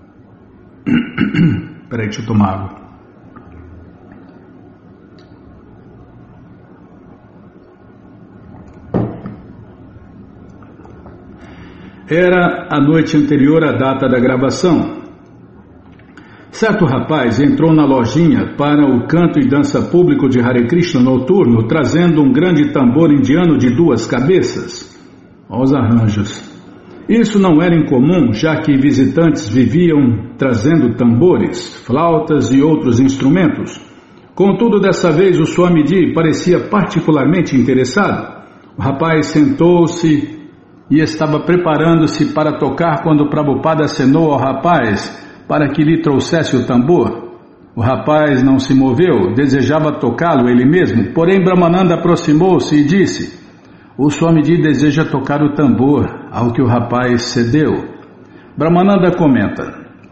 Peraí, deixa eu tomar água. Era a noite anterior à data da gravação. Certo rapaz entrou na lojinha para o canto e dança público de Hare Krishna noturno, trazendo um grande tambor indiano de duas cabeças. Aos arranjos. Isso não era incomum, já que visitantes viviam trazendo tambores, flautas e outros instrumentos. Contudo, dessa vez o Swamiji parecia particularmente interessado. O rapaz sentou-se e estava preparando-se para tocar quando o Prabhupada acenou ao rapaz para que lhe trouxesse o tambor. O rapaz não se moveu, desejava tocá-lo ele mesmo, porém Brahmananda aproximou-se e disse: o Swamiji deseja tocar o tambor, ao que o rapaz cedeu. Brahmananda comenta: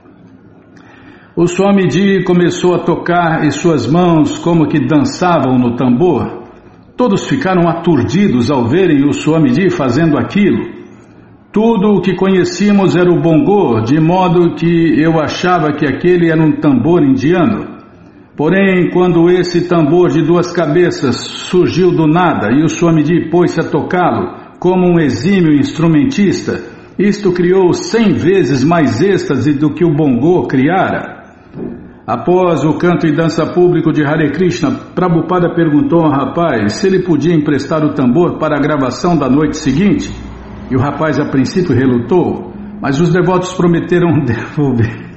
o Swamiji começou a tocar e suas mãos como que dançavam no tambor. Todos ficaram aturdidos ao verem o Swamiji fazendo aquilo. Tudo o que conhecíamos era o bongô, de modo que eu achava que aquele era um tambor indiano. Porém, quando esse tambor de duas cabeças surgiu do nada e o Swamiji pôs-se a tocá-lo como um exímio instrumentista, isto criou cem vezes mais êxtase do que o bongô criara. Após o canto e dança público de Hare Krishna, Prabhupada perguntou ao rapaz se ele podia emprestar o tambor para a gravação da noite seguinte, e o rapaz a princípio relutou, mas os devotos prometeram devolver.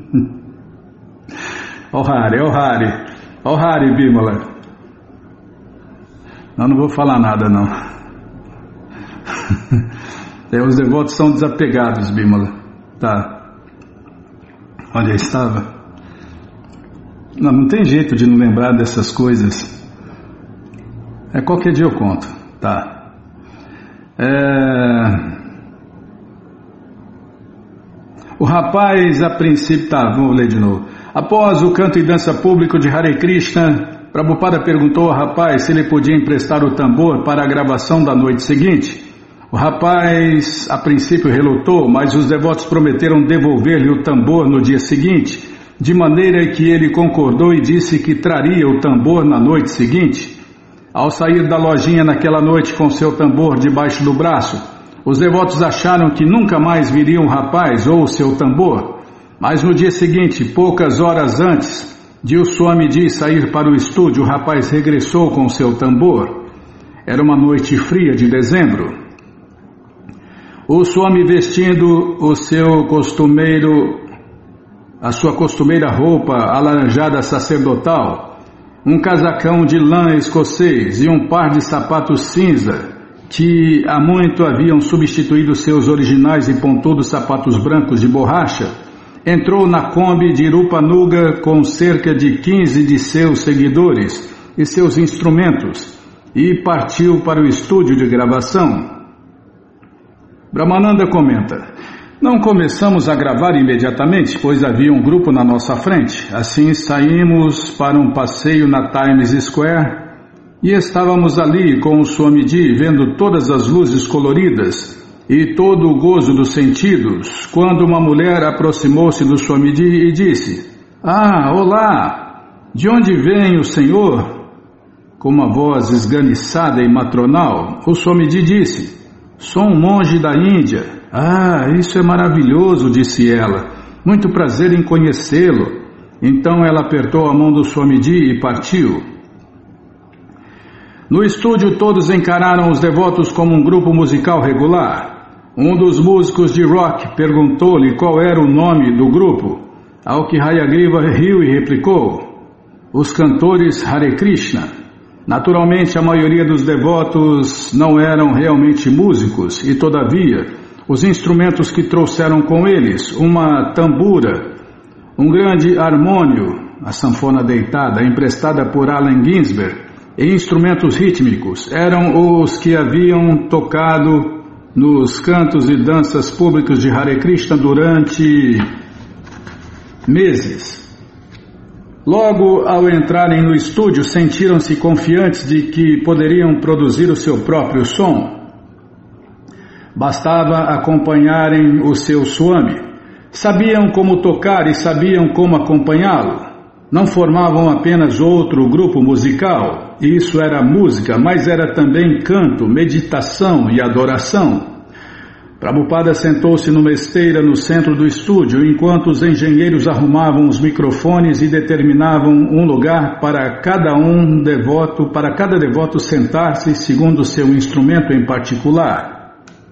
Ó Hari, ó Hari, ó Hari, Bimala. Não, não vou falar nada não. É, os devotos são desapegados, Bímola. Tá. Onde eu estava? Não, não tem jeito de não lembrar dessas coisas. É, qualquer dia eu conto. Tá. É... O rapaz, a princípio... Tá, vamos ler de novo. Após o canto e dança público de Hare Krishna, Prabhupada perguntou ao rapaz se ele podia emprestar o tambor para a gravação da noite seguinte. O rapaz, a princípio, relutou, mas os devotos prometeram devolver-lhe o tambor no dia seguinte, de maneira que ele concordou e disse que traria o tambor na noite seguinte. Ao sair da lojinha naquela noite com seu tambor debaixo do braço, os devotos acharam que nunca mais viriam o rapaz ou o seu tambor, mas no dia seguinte, poucas horas antes de o Swamiji sair para o estúdio, o rapaz regressou com seu tambor. Era uma noite fria de dezembro. O Swami, vestindo o seu costumeiro, a sua costumeira roupa alaranjada sacerdotal, um casacão de lã escocês e um par de sapatos cinza, que há muito haviam substituído seus originais e pontudos sapatos brancos de borracha, entrou na Kombi de Irupanuga com cerca de quinze de seus seguidores e seus instrumentos e partiu para o estúdio de gravação. Brahmananda comenta: não começamos a gravar imediatamente, pois havia um grupo na nossa frente. Assim saímos para um passeio na Times Square e estávamos ali com o Swamiji vendo todas as luzes coloridas e todo o gozo dos sentidos, quando uma mulher aproximou-se do Swamiji e disse: ah, olá, de onde vem o senhor? Com uma voz esganiçada e matronal, o Swamiji disse: sou um monge da Índia. Ah, isso é maravilhoso, disse ela. Muito prazer em conhecê-lo. Então ela apertou a mão do Swamiji e partiu. No estúdio todos encararam os devotos como um grupo musical regular. Um dos músicos de rock perguntou-lhe qual era o nome do grupo, ao que Hayagriva riu e replicou: os cantores Hare Krishna. Naturalmente, a maioria dos devotos não eram realmente músicos, e todavia, os instrumentos que trouxeram com eles, uma tambura, um grande harmônio, a sanfona deitada, emprestada por Allen Ginsberg, e instrumentos rítmicos, eram os que haviam tocado nos cantos e danças públicos de Hare Krishna durante meses. Logo, ao entrarem no estúdio, sentiram-se confiantes de que poderiam produzir o seu próprio som. Bastava acompanharem o seu Swami. Sabiam como tocar e sabiam como acompanhá-lo. Não formavam apenas outro grupo musical, isso era música, mas era também canto, meditação e adoração. Prabhupada sentou-se numa esteira no centro do estúdio, enquanto os engenheiros arrumavam os microfones e determinavam um lugar para cada um devoto, para cada devoto sentar-se segundo seu instrumento em particular.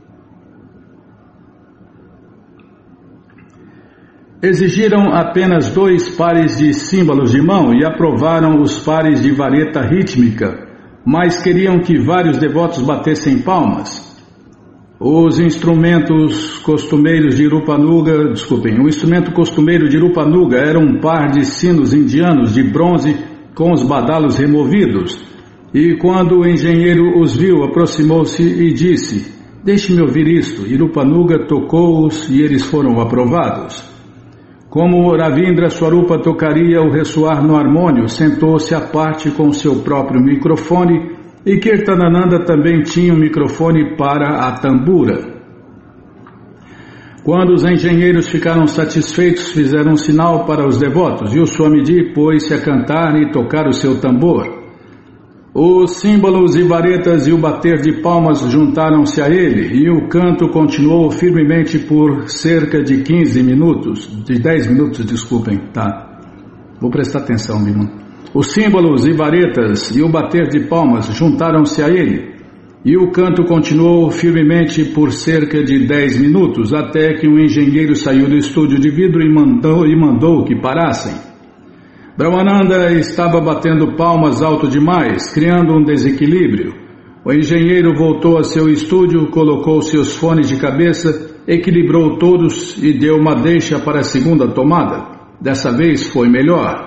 Exigiram apenas dois pares de símbolos de mão e aprovaram os pares de vareta rítmica, mas queriam que vários devotos batessem palmas. Os instrumentos costumeiros de Irupanuga, desculpem, o instrumento costumeiro de Irupanuga era um par de sinos indianos de bronze com os badalos removidos, e quando o engenheiro os viu, aproximou-se e disse: deixe-me ouvir isto. Irupanuga tocou-os e eles foram aprovados. Como Ravindra Swarupa tocaria o ressoar no harmônio, sentou-se à parte com seu próprio microfone, e Kirtanananda também tinha um microfone para a tambura. Quando os engenheiros ficaram satisfeitos, fizeram um sinal para os devotos, e o Swamiji pôs-se a cantar e tocar o seu tambor. Os símbolos e varetas e o bater de palmas juntaram-se a ele, e o canto continuou firmemente por cerca de quinze minutos, de dez minutos, desculpem, tá? Vou prestar atenção, Bimon. Os símbolos e varetas e o bater de palmas juntaram-se a ele, e o canto continuou firmemente por cerca de dez minutos, até que um engenheiro saiu do estúdio de vidro e mandou, e mandou que parassem. Brahmananda estava batendo palmas alto demais, criando um desequilíbrio. O engenheiro voltou a seu estúdio, colocou seus fones de cabeça, equilibrou todos e deu uma deixa para a segunda tomada. Dessa vez foi melhor.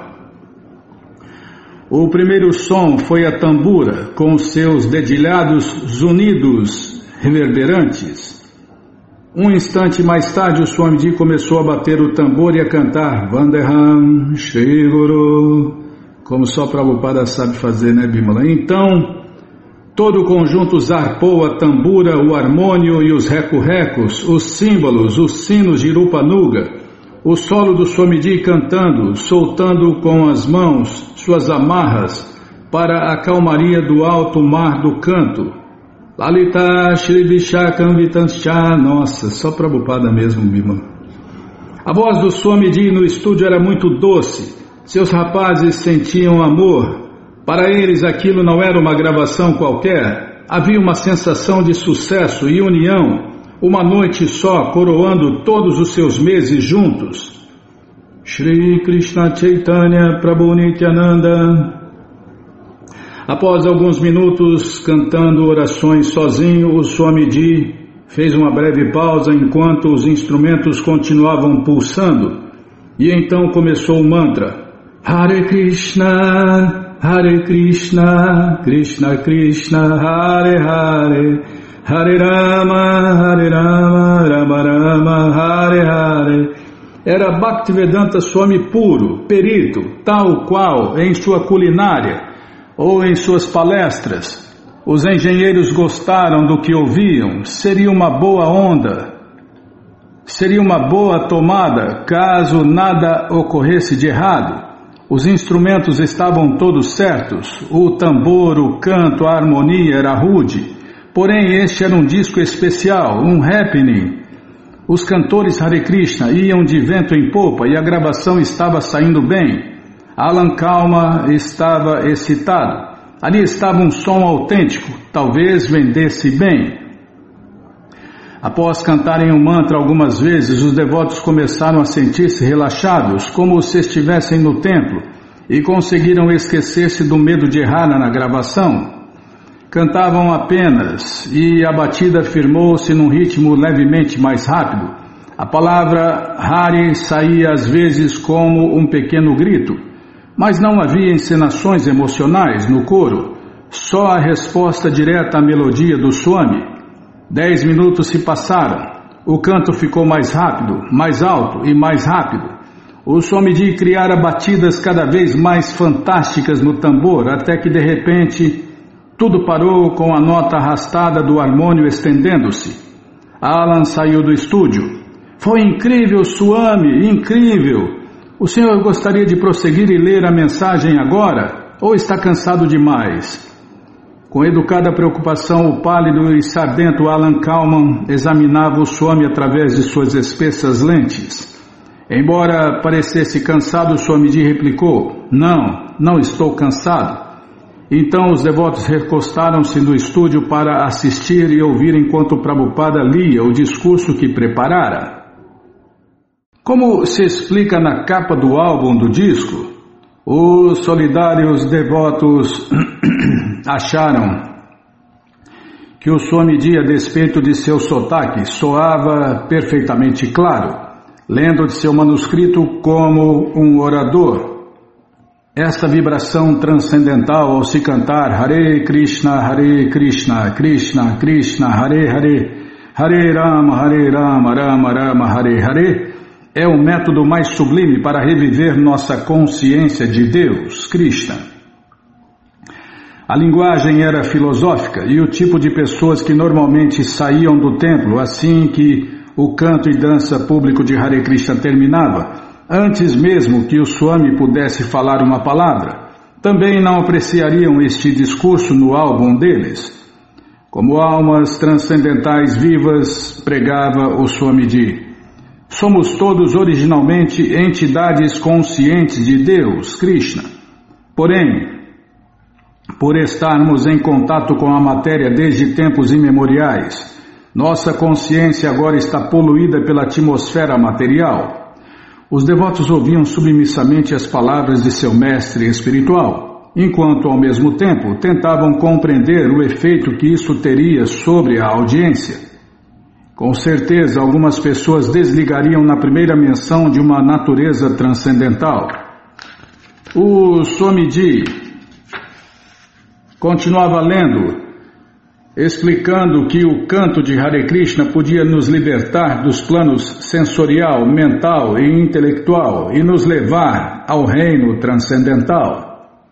O primeiro som foi a tambura, com seus dedilhados zunidos reverberantes. Um instante mais tarde, o Swamiji começou a bater o tambor e a cantar Vandeham Shri Guru, como só Prabhupada sabe fazer, né, Bimala? Então, todo o conjunto zarpou a tambura, o harmônio e os reco-recos, os símbolos, os sinos de Rupanuga, o solo do Swamiji cantando, soltando com as mãos suas amarras para a calmaria do alto mar do canto. Lalita Shri Vishakam Vitanscha. Nossa, só Prabhupada mesmo, Bima. A voz do Swamiji no estúdio era muito doce. Seus rapazes sentiam amor. Para eles aquilo não era uma gravação qualquer. Havia uma sensação de sucesso e união. Uma noite só, coroando todos os seus meses juntos. Shri Krishna Chaitanya Prabhu Nityananda. Após alguns minutos cantando orações sozinho, o Swamiji fez uma breve pausa enquanto os instrumentos continuavam pulsando. E então começou o mantra. Hare Krishna, Hare Krishna, Krishna Krishna, Hare Hare, Hare Rama, Hare Rama, Rama Rama, Hare Hare. Era Bhaktivedanta Swami puro, perito, tal qual em sua culinária ou em suas palestras. Os engenheiros gostaram do que ouviam. Seria uma boa onda, seria uma boa tomada caso nada ocorresse de errado. Os instrumentos estavam todos certos, o tambor, o canto, a harmonia era rude. Porém este era um disco especial, um happening. Os cantores Hare Krishna iam de vento em popa e a gravação estava saindo bem. Alan Kalma estava excitado. Ali estava um som autêntico, talvez vendesse bem. Após cantarem o mantra algumas vezes, os devotos começaram a sentir-se relaxados, como se estivessem no templo, e conseguiram esquecer-se do medo de errar na gravação. Cantavam apenas, e a batida firmou-se num ritmo levemente mais rápido. A palavra Hari saía às vezes como um pequeno grito, mas não havia encenações emocionais no coro, só a resposta direta à melodia do Swami. Dez minutos se passaram, o canto ficou mais rápido, mais alto e mais rápido. O Swamiji criara batidas cada vez mais fantásticas no tambor, até que de repente tudo parou com a nota arrastada do harmônio estendendo-se. Alan saiu do estúdio. Foi incrível, Swami, incrível! O senhor gostaria de prosseguir e ler a mensagem agora? Ou está cansado demais? Com educada preocupação, o pálido e sardento Alan Kalman examinava o Swami através de suas espessas lentes. Embora parecesse cansado, o Swamiji replicou: Não, não estou cansado. Então os devotos recostaram-se no estúdio para assistir e ouvir enquanto Prabhupada lia o discurso que preparara. Como se explica na capa do álbum do disco, os solidários devotos acharam que o Swamiji, a despeito de seu sotaque, soava perfeitamente claro, lendo de seu manuscrito como um orador. Esta vibração transcendental ao se cantar Hare Krishna, Hare Krishna, Krishna Krishna, Hare Hare, Hare Rama, Hare Rama, Rama Rama, Hare Hare, é o método mais sublime para reviver nossa consciência de Deus, Krishna. A linguagem era filosófica e o tipo de pessoas que normalmente saíam do templo assim que o canto e dança público de Hare Krishna terminava, antes mesmo que o Swami pudesse falar uma palavra, também não apreciariam este discurso no álbum deles. Como almas transcendentais vivas, pregava o Swamiji, somos todos originalmente entidades conscientes de Deus, Krishna. Porém, por estarmos em contato com a matéria desde tempos imemoriais, nossa consciência agora está poluída pela atmosfera material. Os devotos ouviam submissamente as palavras de seu mestre espiritual. enquanto ao mesmo tempo tentavam compreender o efeito que isso teria sobre a audiência. Com certeza, algumas pessoas desligariam na primeira menção de uma natureza transcendental. O Swamiji continuava lendo, explicando que o canto de Hare Krishna podia nos libertar dos planos sensorial, mental e intelectual e nos levar ao reino transcendental.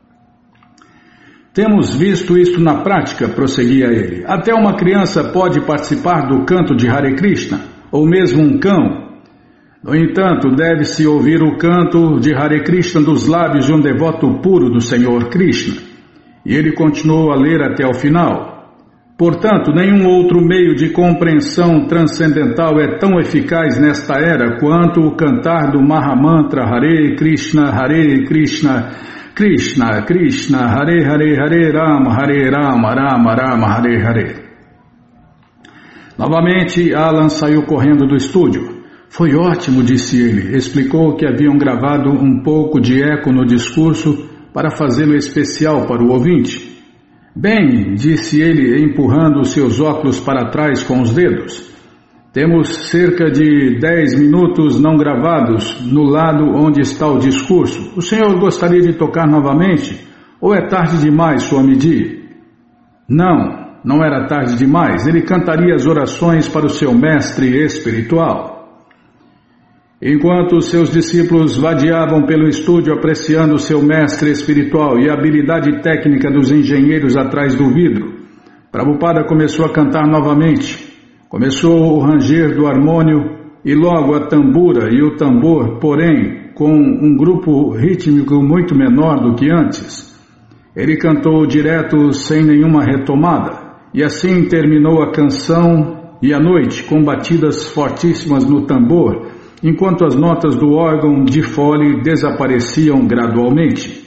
Temos visto isso na prática, prosseguia ele. Até uma criança pode participar do canto de Hare Krishna, ou mesmo um cão. No entanto, deve-se ouvir o canto de Hare Krishna dos lábios de um devoto puro do Senhor Krishna. E ele continuou a ler até o final. Portanto, nenhum outro meio de compreensão transcendental é tão eficaz nesta era quanto o cantar do Mahamantra Hare Krishna, Hare Krishna, Krishna, Krishna, Hare Hare, Hare Rama, Hare Rama, Rama Rama, Hare Hare. Novamente, Alan saiu correndo do estúdio. Foi ótimo, disse ele. Explicou que haviam gravado um pouco de eco no discurso para fazê-lo especial para o ouvinte. Bem, disse ele, empurrando os seus óculos para trás com os dedos. Temos cerca de dez minutos não gravados no lado onde está o discurso. O senhor gostaria de tocar novamente? Ou é tarde demais, Swamiji? Não, não era tarde demais. Ele cantaria as orações para o seu mestre espiritual. Enquanto seus discípulos vadiavam pelo estúdio apreciando seu mestre espiritual e a habilidade técnica dos engenheiros atrás do vidro, Prabhupada começou a cantar novamente. Começou o ranger do harmônio e logo a tambura e o tambor, porém, com um grupo rítmico muito menor do que antes. Ele cantou direto sem nenhuma retomada e assim terminou a canção e a noite com batidas fortíssimas no tambor, enquanto as notas do órgão de fole desapareciam gradualmente.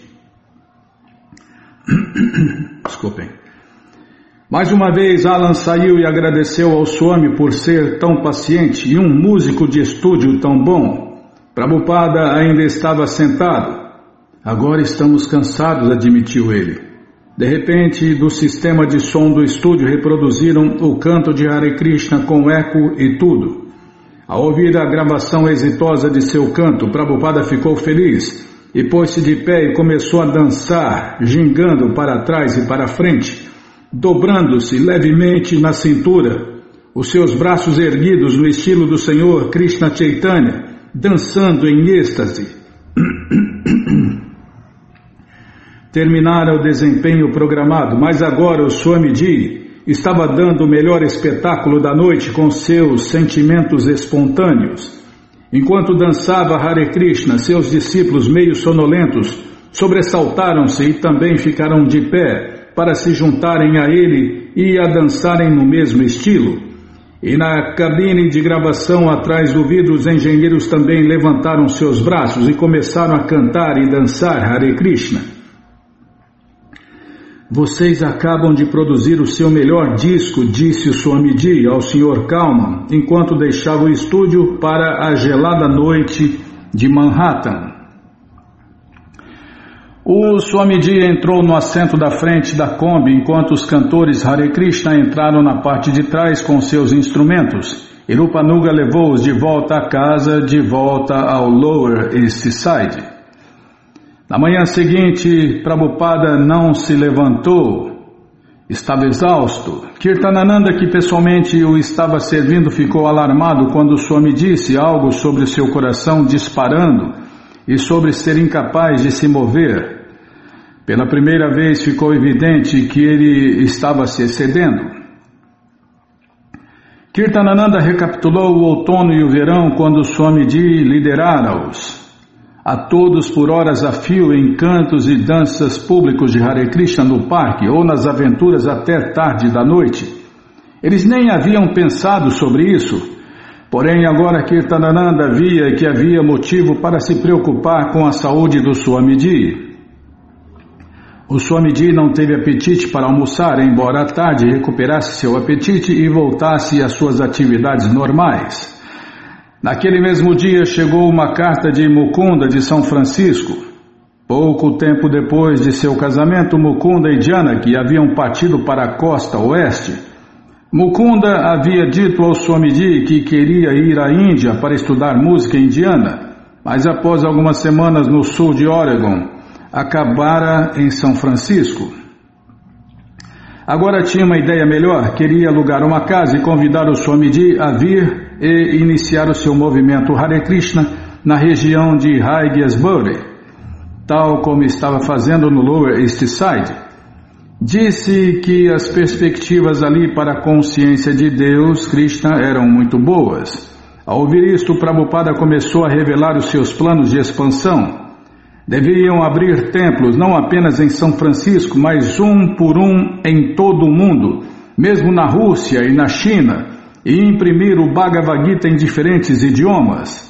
Desculpem. Mais uma vez, Alan saiu e agradeceu ao Swami por ser tão paciente e um músico de estúdio tão bom. Prabhupada ainda estava sentado. Agora estamos cansados, admitiu ele. De repente, do sistema de som do estúdio reproduziram o canto de Hare Krishna com eco e tudo. Ao ouvir a gravação exitosa de seu canto, Prabhupada ficou feliz e pôs-se de pé e começou a dançar, gingando para trás e para frente, dobrando-se levemente na cintura, os seus braços erguidos no estilo do Senhor Krishna Chaitanya, dançando em êxtase. Terminara o desempenho programado, mas agora o Swamiji estava dando o melhor espetáculo da noite com seus sentimentos espontâneos. Enquanto dançava Hare Krishna, seus discípulos meio sonolentos sobressaltaram-se e também ficaram de pé para se juntarem a ele e a dançarem no mesmo estilo. E na cabine de gravação atrás do vidro, os engenheiros também levantaram seus braços e começaram a cantar e dançar Hare Krishna. Vocês acabam de produzir o seu melhor disco, disse o Swamiji ao senhor Kalman, enquanto deixava o estúdio para a gelada noite de Manhattan. O Swamiji entrou no assento da frente da Kombi, enquanto os cantores Hare Krishna entraram na parte de trás com seus instrumentos. E Rupanuga levou-os de volta à casa, de volta ao Lower East Side. Na manhã seguinte, Prabhupada não se levantou, estava exausto. Kirtanananda, que pessoalmente o estava servindo, ficou alarmado quando o Swami disse algo sobre o seu coração disparando e sobre ser incapaz de se mover. Pela primeira vez ficou evidente que ele estava se excedendo. Kirtanananda recapitulou o outono e o verão quando o Swamiji liderara-os a todos por horas a fio em cantos e danças públicos de Hare Krishna no parque ou nas aventuras até tarde da noite. Eles nem haviam pensado sobre isso, porém agora Kirtanananda via que havia motivo para se preocupar com a saúde do Swamiji. O Swamiji não teve apetite para almoçar, embora à tarde recuperasse seu apetite e voltasse às suas atividades normais. Naquele mesmo dia chegou uma carta de Mukunda de São Francisco. Pouco tempo depois de seu casamento, Mukunda e Janaki haviam partido para a costa oeste. Mukunda havia dito ao Swamiji que queria ir à Índia para estudar música indiana, mas após algumas semanas no sul de Oregon, acabara em São Francisco. Agora tinha uma ideia melhor, queria alugar uma casa e convidar o Swamiji a vir e iniciar o seu movimento Hare Krishna na região de Higginsbury, tal como estava fazendo no Lower East Side. Disse que as perspectivas ali para a consciência de Deus, Krishna, eram muito boas. Ao ouvir isto, Prabhupada começou a revelar os seus planos de expansão. Deveriam abrir templos não apenas em São Francisco, mas um por um em todo o mundo, mesmo na Rússia e na China, e imprimir o Bhagavad Gita em diferentes idiomas.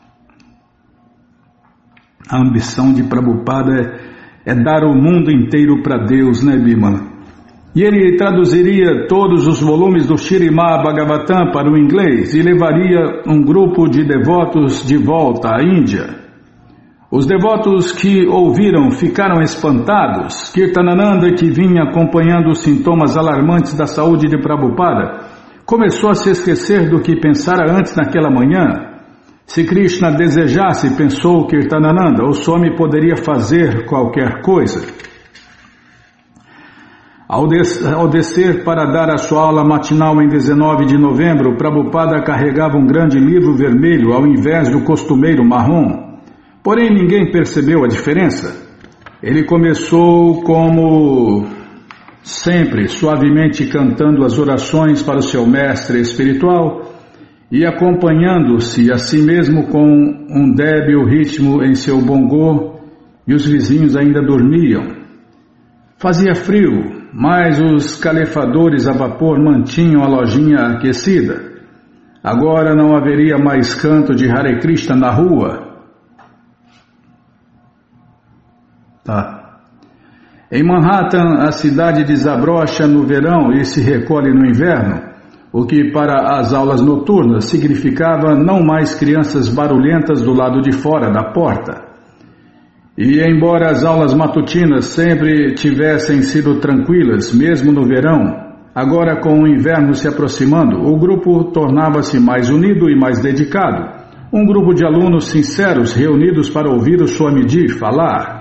A ambição de Prabhupada é É dar o mundo inteiro para Deus, né, Bimala? E ele traduziria todos os volumes do Śrīmad Bhagavatam para o inglês e levaria um grupo de devotos de volta à Índia. Os devotos que ouviram ficaram espantados. Kirtanananda, que vinha acompanhando os sintomas alarmantes da saúde de Prabhupada, começou a se esquecer do que pensara antes naquela manhã. Se Krishna desejasse, pensou Kirtanananda, o Swami poderia fazer qualquer coisa. Ao, des- ao descer para dar a sua aula matinal em dezenove de novembro, Prabhupada carregava um grande livro vermelho ao invés do costumeiro marrom. Porém, ninguém percebeu a diferença. Ele começou como sempre, suavemente cantando as orações para o seu mestre espiritual, e acompanhando-se a si mesmo com um débil ritmo em seu bongô, e os vizinhos ainda dormiam. Fazia frio, mas os calefadores a vapor mantinham a lojinha aquecida. Agora não haveria mais canto de Hare Krishna na rua. Tá. Em Manhattan, a cidade desabrocha no verão e se recolhe no inverno, o que para as aulas noturnas significava não mais crianças barulhentas do lado de fora da porta. E embora as aulas matutinas sempre tivessem sido tranquilas, mesmo no verão, agora com o inverno se aproximando, o grupo tornava-se mais unido e mais dedicado, um grupo de alunos sinceros reunidos para ouvir o Swamiji falar.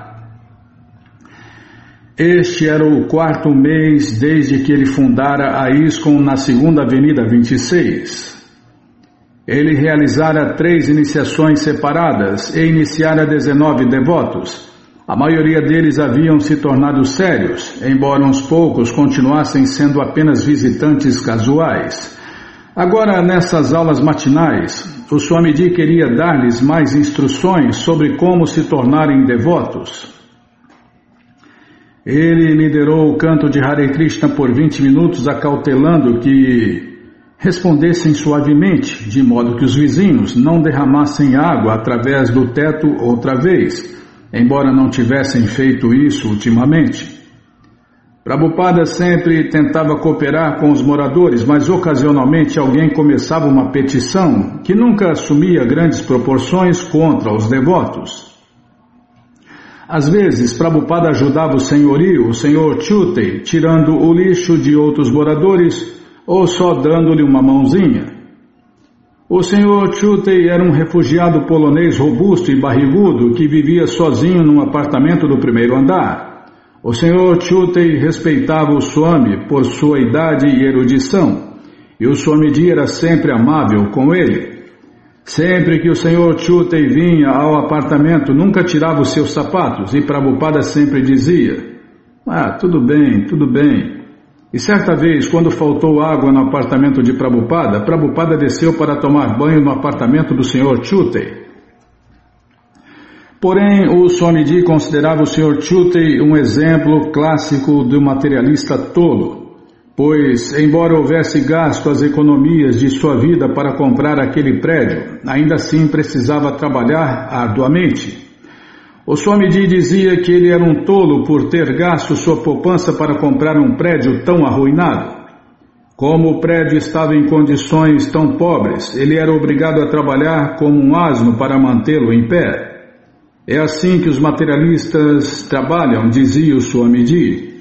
Este era o quarto mês desde que ele fundara a ISKCON na segunda Avenida vinte e seis. Ele realizara três iniciações separadas e iniciara dezenove devotos. A maioria deles haviam se tornado sérios, embora uns poucos continuassem sendo apenas visitantes casuais. Agora, nessas aulas matinais, o Swamiji queria dar-lhes mais instruções sobre como se tornarem devotos. Ele liderou o canto de Hare Krishna por vinte minutos, acautelando que respondessem suavemente, de modo que os vizinhos não derramassem água através do teto outra vez, embora não tivessem feito isso ultimamente. Prabhupada sempre tentava cooperar com os moradores, mas ocasionalmente alguém começava uma petição que nunca assumia grandes proporções contra os devotos. Às vezes, Prabhupada ajudava o senhorio, o senhor Chutei, tirando o lixo de outros moradores ou só dando-lhe uma mãozinha. O senhor Chutei era um refugiado polonês robusto e barrigudo que vivia sozinho num apartamento do primeiro andar. O senhor Chutei respeitava o Swami por sua idade e erudição, e o Swamiji era sempre amável com ele. Sempre que o senhor Chutei vinha ao apartamento, nunca tirava os seus sapatos, e Prabhupada sempre dizia: "Ah, tudo bem, tudo bem." E certa vez, quando faltou água no apartamento de Prabhupada, Prabhupada desceu para tomar banho no apartamento do senhor Chutei. Porém, o Swamiji considerava o senhor Chutei um exemplo clássico do materialista tolo, pois, embora houvesse gasto as economias de sua vida para comprar aquele prédio, ainda assim precisava trabalhar arduamente. O Swamiji dizia que ele era um tolo por ter gasto sua poupança para comprar um prédio tão arruinado. Como o prédio estava em condições tão pobres, ele era obrigado a trabalhar como um asno para mantê-lo em pé. É assim que os materialistas trabalham, dizia o Swamiji.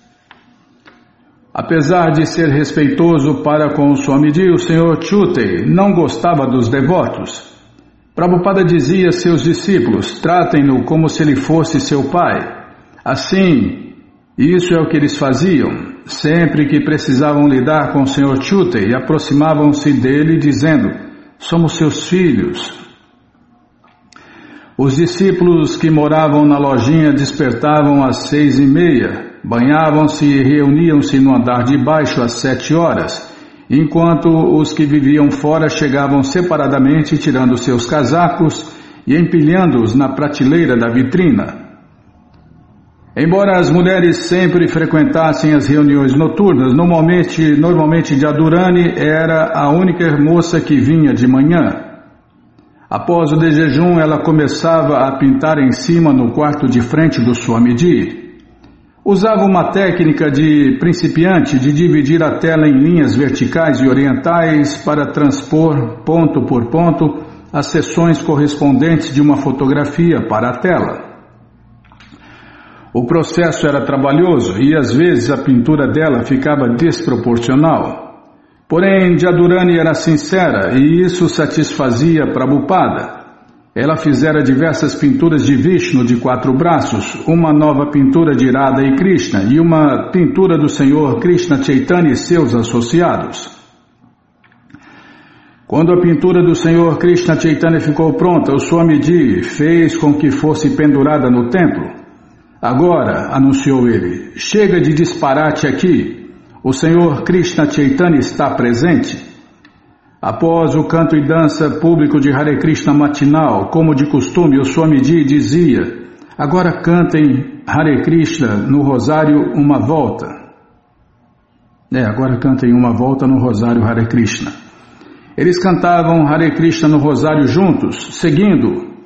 Apesar de ser respeitoso para com o Swamiji, o senhor Chutei não gostava dos devotos. Prabhupada dizia a seus discípulos, tratem-no como se ele fosse seu pai. Assim, isso é o que eles faziam. Sempre que precisavam lidar com o senhor Chutei, aproximavam-se dele dizendo, somos seus filhos. Os discípulos que moravam na lojinha despertavam às seis e meia, banhavam-se e reuniam-se no andar de baixo às sete horas, enquanto os que viviam fora chegavam separadamente tirando seus casacos e empilhando-os na prateleira da vitrina. Embora as mulheres sempre frequentassem as reuniões noturnas, normalmente, normalmente Jadurani era a única moça que vinha de manhã. Após o de jejum, ela começava a pintar em cima no quarto de frente do Swamiji. Usava uma técnica de principiante de dividir a tela em linhas verticais e orientais para transpor, ponto por ponto, as seções correspondentes de uma fotografia para a tela. O processo era trabalhoso e às vezes a pintura dela ficava desproporcional. Porém, Jadurani era sincera e isso satisfazia Prabhupada. Ela fizera diversas pinturas de Vishnu de quatro braços, uma nova pintura de Radha e Krishna e uma pintura do Senhor Krishna Chaitanya e seus associados. Quando a pintura do Senhor Krishna Chaitanya ficou pronta, o Swamiji fez com que fosse pendurada no templo. Agora, anunciou ele, chega de disparate aqui. O Senhor Krishna Chaitanya está presente. Após o canto e dança público de Hare Krishna matinal, como de costume, o Swamiji dizia, agora cantem Hare Krishna no rosário uma volta. É, agora cantem uma volta no rosário Hare Krishna. Eles cantavam Hare Krishna no rosário juntos, seguindo.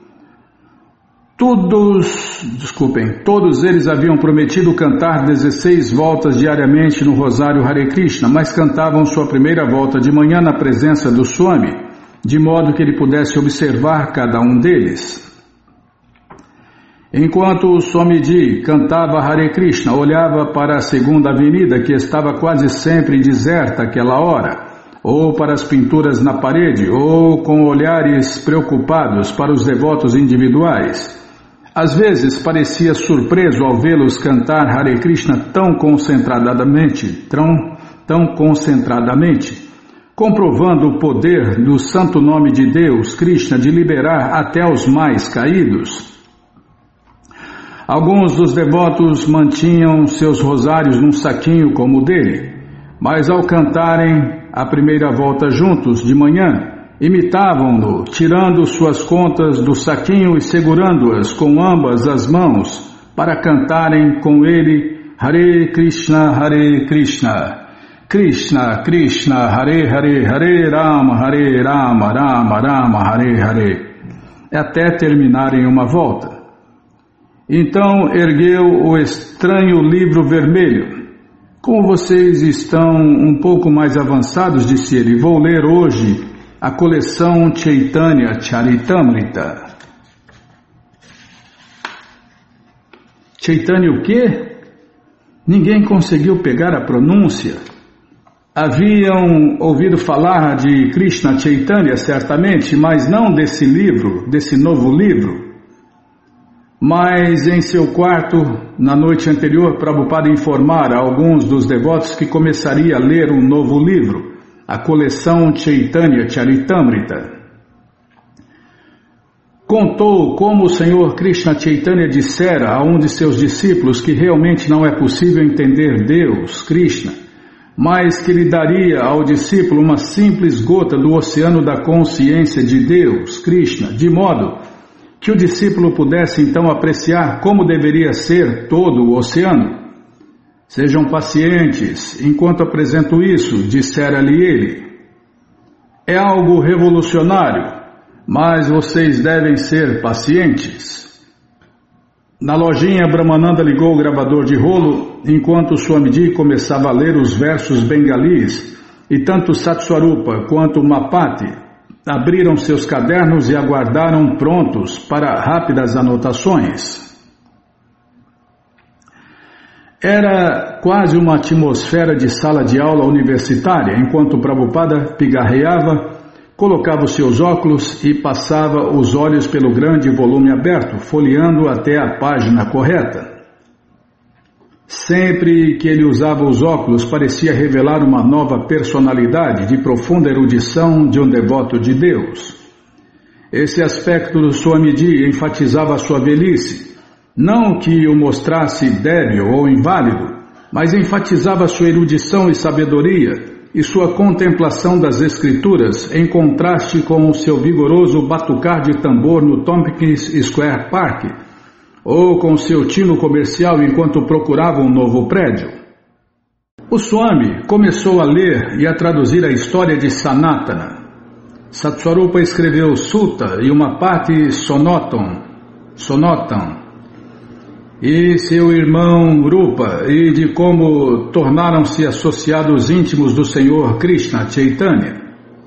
Todos, desculpem, todos eles haviam prometido cantar dezesseis voltas diariamente no rosário Hare Krishna, mas cantavam sua primeira volta de manhã na presença do Swami, de modo que ele pudesse observar cada um deles. Enquanto o Swamiji cantava Hare Krishna, olhava para a segunda avenida que estava quase sempre deserta àquela hora, ou para as pinturas na parede, ou com olhares preocupados para os devotos individuais. Às vezes parecia surpreso ao vê-los cantar Hare Krishna tão concentradamente, tão, tão concentradamente, comprovando o poder do santo nome de Deus, Krishna, de liberar até os mais caídos. Alguns dos devotos mantinham seus rosários num saquinho como o dele, mas ao cantarem a primeira volta juntos de manhã, imitavam-no, tirando suas contas do saquinho e segurando-as com ambas as mãos para cantarem com ele Hare Krishna, Hare Krishna, Krishna, Krishna, Hare Hare, Hare Rama, Hare Rama, Rama Rama, Hare Hare, até terminarem uma volta. Então ergueu o estranho livro vermelho. Como vocês estão um pouco mais avançados, disse ele, vou ler hoje a coleção Chaitanya Charitamrita. Chaitanya o quê? Ninguém conseguiu pegar a pronúncia. Haviam ouvido falar de Krishna Chaitanya, certamente, mas não desse livro, desse novo livro. Mas em seu quarto, na noite anterior, Prabhupada informara a alguns dos devotos que começaria a ler um novo livro, a coleção Chaitanya Charitamrita. Contou como o Senhor Krishna Chaitanya dissera a um de seus discípulos que realmente não é possível entender Deus, Krishna, mas que lhe daria ao discípulo uma simples gota do oceano da consciência de Deus, Krishna, de modo que o discípulo pudesse então apreciar como deveria ser todo o oceano. Sejam pacientes, enquanto apresento isso, dissera-lhe ele. É algo revolucionário, mas vocês devem ser pacientes. Na lojinha, Brahmananda ligou o gravador de rolo, enquanto Swamiji começava a ler os versos bengalis, e tanto Satswarupa quanto Mapati abriram seus cadernos e aguardaram prontos para rápidas anotações. Era quase uma atmosfera de sala de aula universitária, enquanto Prabhupada pigarreava, colocava os seus óculos e passava os olhos pelo grande volume aberto, folheando até a página correta. Sempre que ele usava os óculos, parecia revelar uma nova personalidade de profunda erudição de um devoto de Deus. Esse aspecto do Swamiji enfatizava a sua velhice, não que o mostrasse débil ou inválido, mas enfatizava sua erudição e sabedoria e sua contemplação das escrituras em contraste com o seu vigoroso batucar de tambor no Tompkins Square Park, ou com seu tino comercial enquanto procurava um novo prédio. O Swami começou a ler e a traduzir a história de Sanatana. Satswarupa escreveu Sutta e uma parte Sonotam, Sonotam, e seu irmão Rupa, e de como tornaram-se associados íntimos do Senhor Krishna Chaitanya.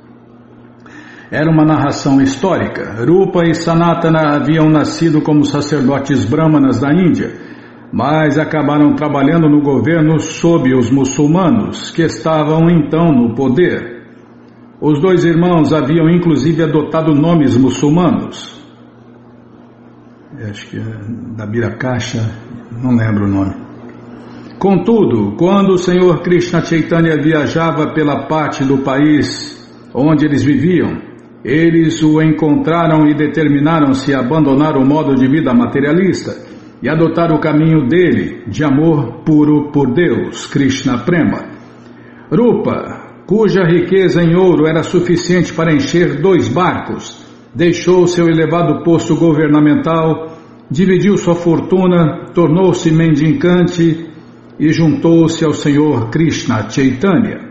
Era uma narração histórica. Rupa e Sanatana haviam nascido como sacerdotes brahmanas da Índia, mas acabaram trabalhando no governo sob os muçulmanos, que estavam então no poder. Os dois irmãos haviam inclusive adotado nomes muçulmanos. Acho que é da Biracaixa, não lembro o nome. Contudo, quando o Senhor Krishna Chaitanya viajava pela parte do país onde eles viviam, eles o encontraram e determinaram-se a abandonar o modo de vida materialista e adotar o caminho dele, de amor puro por Deus, Krishna Prema. Rupa, cuja riqueza em ouro era suficiente para encher dois barcos, deixou seu elevado posto governamental, dividiu sua fortuna, tornou-se mendicante e juntou-se ao Senhor Krishna Chaitanya.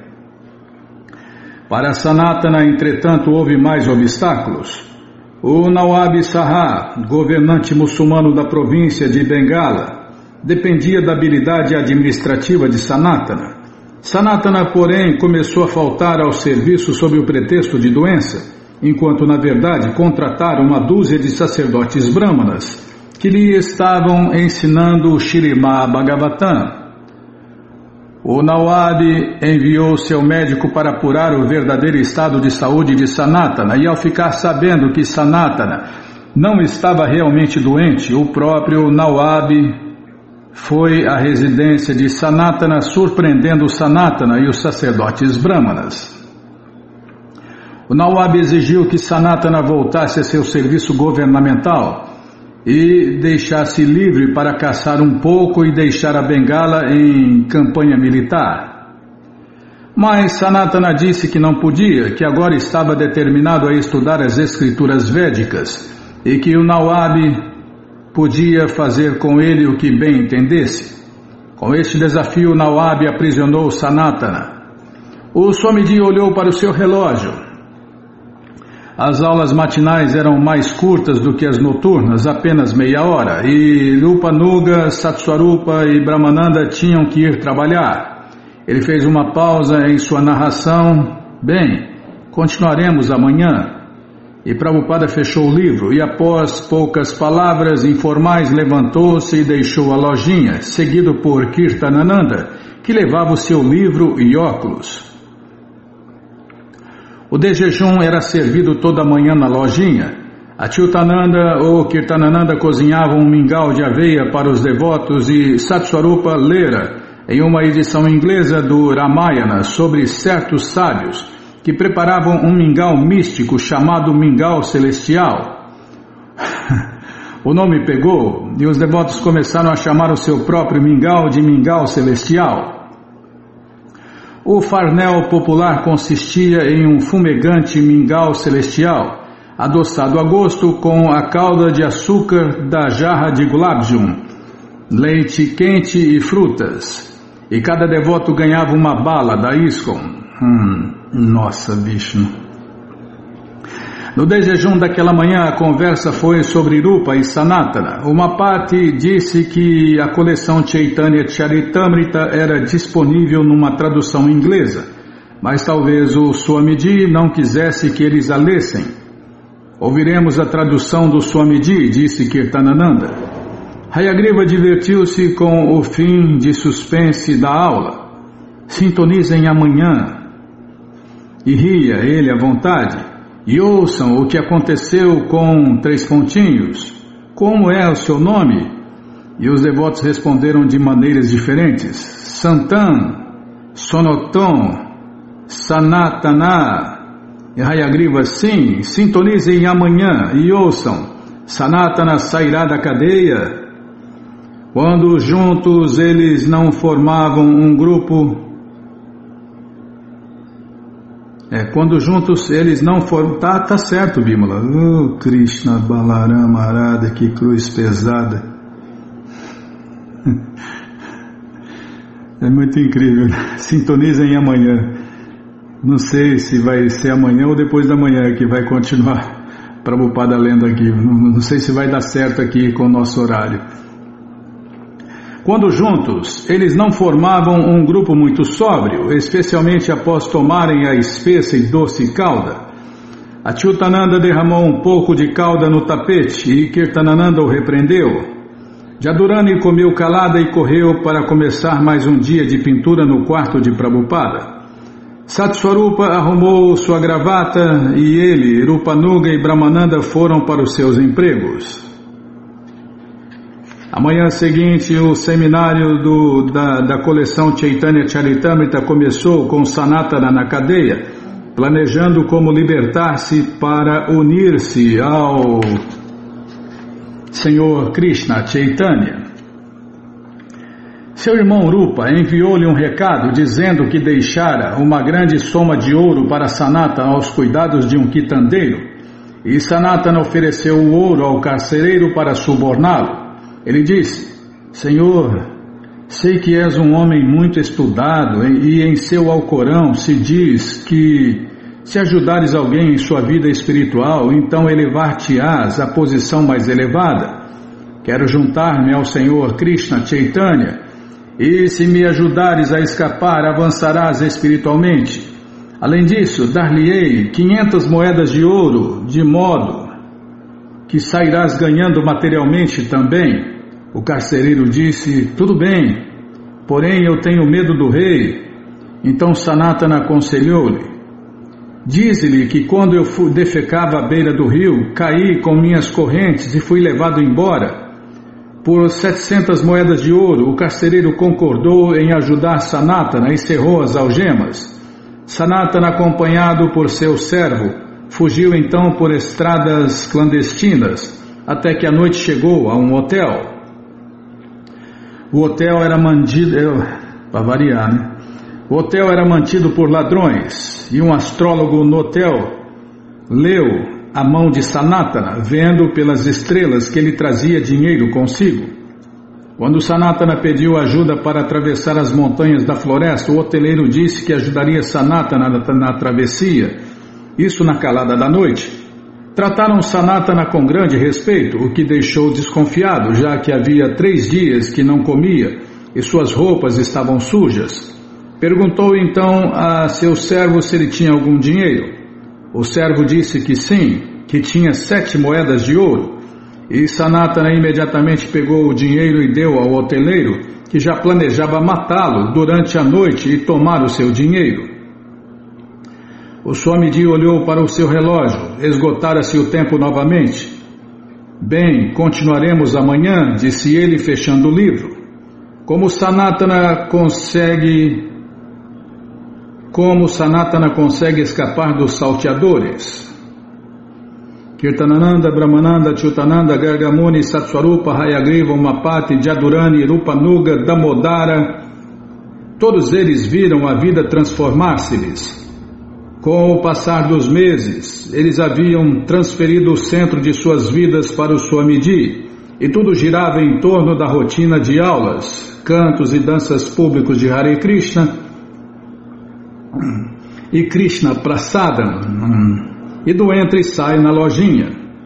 Para Sanatana, entretanto, houve mais obstáculos. O Nawab Saha, governante muçulmano da província de Bengala, dependia da habilidade administrativa de Sanatana. Sanatana, porém, começou a faltar ao serviço sob o pretexto de doença, enquanto, na verdade, contrataram uma dúzia de sacerdotes brahmanas que lhe estavam ensinando o Śrīmad Bhagavatam. O Nawab enviou seu médico para apurar o verdadeiro estado de saúde de Sanatana, e ao ficar sabendo que Sanatana não estava realmente doente, o próprio Nawab foi à residência de Sanatana, surpreendendo Sanatana e os sacerdotes brahmanas. O Nawab exigiu que Sanatana voltasse a seu serviço governamental e deixasse livre para caçar um pouco e deixar a Bengala em campanha militar. Mas Sanatana disse que não podia, que agora estava determinado a estudar as escrituras védicas e que o Nawab podia fazer com ele o que bem entendesse. Com este desafio, o Nawab aprisionou Sanatana. O Swamiji olhou para o seu relógio. As aulas matinais eram mais curtas do que as noturnas, apenas meia hora, e Rupanuga, Satswarupa e Brahmananda tinham que ir trabalhar. Ele fez uma pausa em sua narração. Bem, continuaremos amanhã. E Prabhupada fechou o livro e, após poucas palavras informais, levantou-se e deixou a lojinha, seguido por Kirtanananda, que levava o seu livro e óculos. O de jejum era servido toda manhã na lojinha. Achyutananda ou Kirtanananda cozinhava um mingau de aveia para os devotos e Satswarupa lera, em uma edição inglesa do Ramayana, sobre certos sábios que preparavam um mingau místico chamado mingau celestial. O nome pegou e os devotos começaram a chamar o seu próprio mingau de mingau celestial. O farnel popular consistia em um fumegante mingau celestial, adoçado a gosto com a calda de açúcar da jarra de Gulabjum, leite quente e frutas. E cada devoto ganhava uma bala da ISKCON. Hum, nossa, Vishnu. No desjejum daquela manhã, a conversa foi sobre Rupa e Sanatana. Uma parte disse que a coleção Chaitanya Charitamrita era disponível numa tradução inglesa, mas talvez o Swamiji não quisesse que eles a lessem. Ouviremos a tradução do Swamiji, disse Kirtanananda. Hayagriva divertiu-se com o fim de suspense da aula. Sintonizem amanhã. E ria ele à vontade. E ouçam o que aconteceu com três pontinhos. Como é o seu nome? E os devotos responderam de maneiras diferentes. Santan, Sonoton, Sanatana. E Hayagriva, sim, sintonizem amanhã e ouçam. Sanatana sairá da cadeia. Quando juntos eles não formavam um grupo... É, quando juntos eles não foram... Tá, tá certo, Bimala. Oh, Krishna, Balarama, Arada, que cruz pesada. É muito incrível. Sintonizem amanhã. Não sei se vai ser amanhã ou depois da manhã que vai continuar Prabhupada lendo aqui. Não, não sei se vai dar certo aqui com o nosso horário. Quando juntos, eles não formavam um grupo muito sóbrio, especialmente após tomarem a espessa e doce calda. Achyutananda derramou um pouco de calda no tapete e Kirtanananda o repreendeu. Jadurani comeu calada e correu para começar mais um dia de pintura no quarto de Prabhupada. Satswarupa arrumou sua gravata e ele, Rupanuga e Brahmananda foram para os seus empregos. Amanhã seguinte, o seminário do, da, da coleção Chaitanya Charitamrita começou com Sanatana na cadeia, planejando como libertar-se para unir-se ao Senhor Krishna Chaitanya. Seu irmão Rupa enviou-lhe um recado dizendo que deixara uma grande soma de ouro para Sanatana aos cuidados de um quitandeiro, e Sanatana ofereceu o ouro ao carcereiro para suborná-lo. Ele disse: Senhor, sei que és um homem muito estudado e em seu Alcorão se diz que se ajudares alguém em sua vida espiritual, então elevar-te-ás à posição mais elevada. Quero juntar-me ao Senhor Krishna Chaitanya e se me ajudares a escapar, avançarás espiritualmente. Além disso, dar-lhe-ei quinhentas moedas de ouro, de modo que sairás ganhando materialmente também. O carcereiro disse: tudo bem, porém eu tenho medo do rei. Então Sanatana aconselhou-lhe: dize-lhe que quando eu defecava à beira do rio, caí com minhas correntes e fui levado embora. Por setecentas moedas de ouro, o carcereiro concordou em ajudar Sanatana e cerrou as algemas. Sanatana, acompanhado por seu servo, fugiu então por estradas clandestinas, até que a noite chegou a um hotel. O hotel era mantido, para variar, né? O hotel era mantido por ladrões, e um astrólogo no hotel leu a mão de Sanatana, vendo pelas estrelas que ele trazia dinheiro consigo. Quando Sanatana pediu ajuda para atravessar as montanhas da floresta, o hoteleiro disse que ajudaria Sanatana na, na travessia, isso na calada da noite. Trataram Sanatana com grande respeito, o que deixou desconfiado, já que havia três dias que não comia e suas roupas estavam sujas. Perguntou então a seu servo se ele tinha algum dinheiro. O servo disse que sim, que tinha sete moedas de ouro. E Sanatana imediatamente pegou o dinheiro e deu ao hoteleiro, que já planejava matá-lo durante a noite e tomar o seu dinheiro. O Swamiji olhou para o seu relógio, esgotara-se o tempo novamente. Bem, continuaremos amanhã, disse ele, fechando o livro. Como Sanatana consegue... Como Sanatana consegue escapar dos salteadores? Kirtanananda, Brahmananda, Achyutananda, Gargamuni, Satswarupa, Hayagriva, Umapati, Jadurani, Rupanuga, Damodara, todos eles viram a vida transformar-se-lhes. Com o passar dos meses, eles haviam transferido o centro de suas vidas para o Swamiji, e tudo girava em torno da rotina de aulas, cantos e danças públicos de Hare Krishna e Krishna Prasadam, e do entra e sai na lojinha.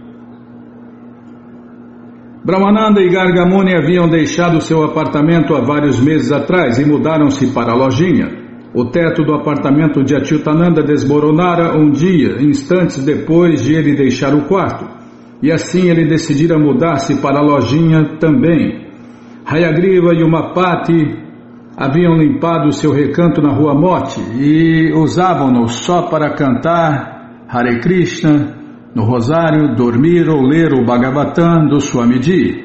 Brahmananda e Gargamuni haviam deixado seu apartamento há vários meses atrás e mudaram-se para a lojinha. O teto do apartamento de Achyutananda desmoronara um dia, instantes depois de ele deixar o quarto, e assim ele decidira mudar-se para a lojinha também. Hayagriva e Umapati haviam limpado seu recanto na rua Mote e usavam-no só para cantar Hare Krishna no rosário, dormir ou ler o Bhagavatam do Swamiji.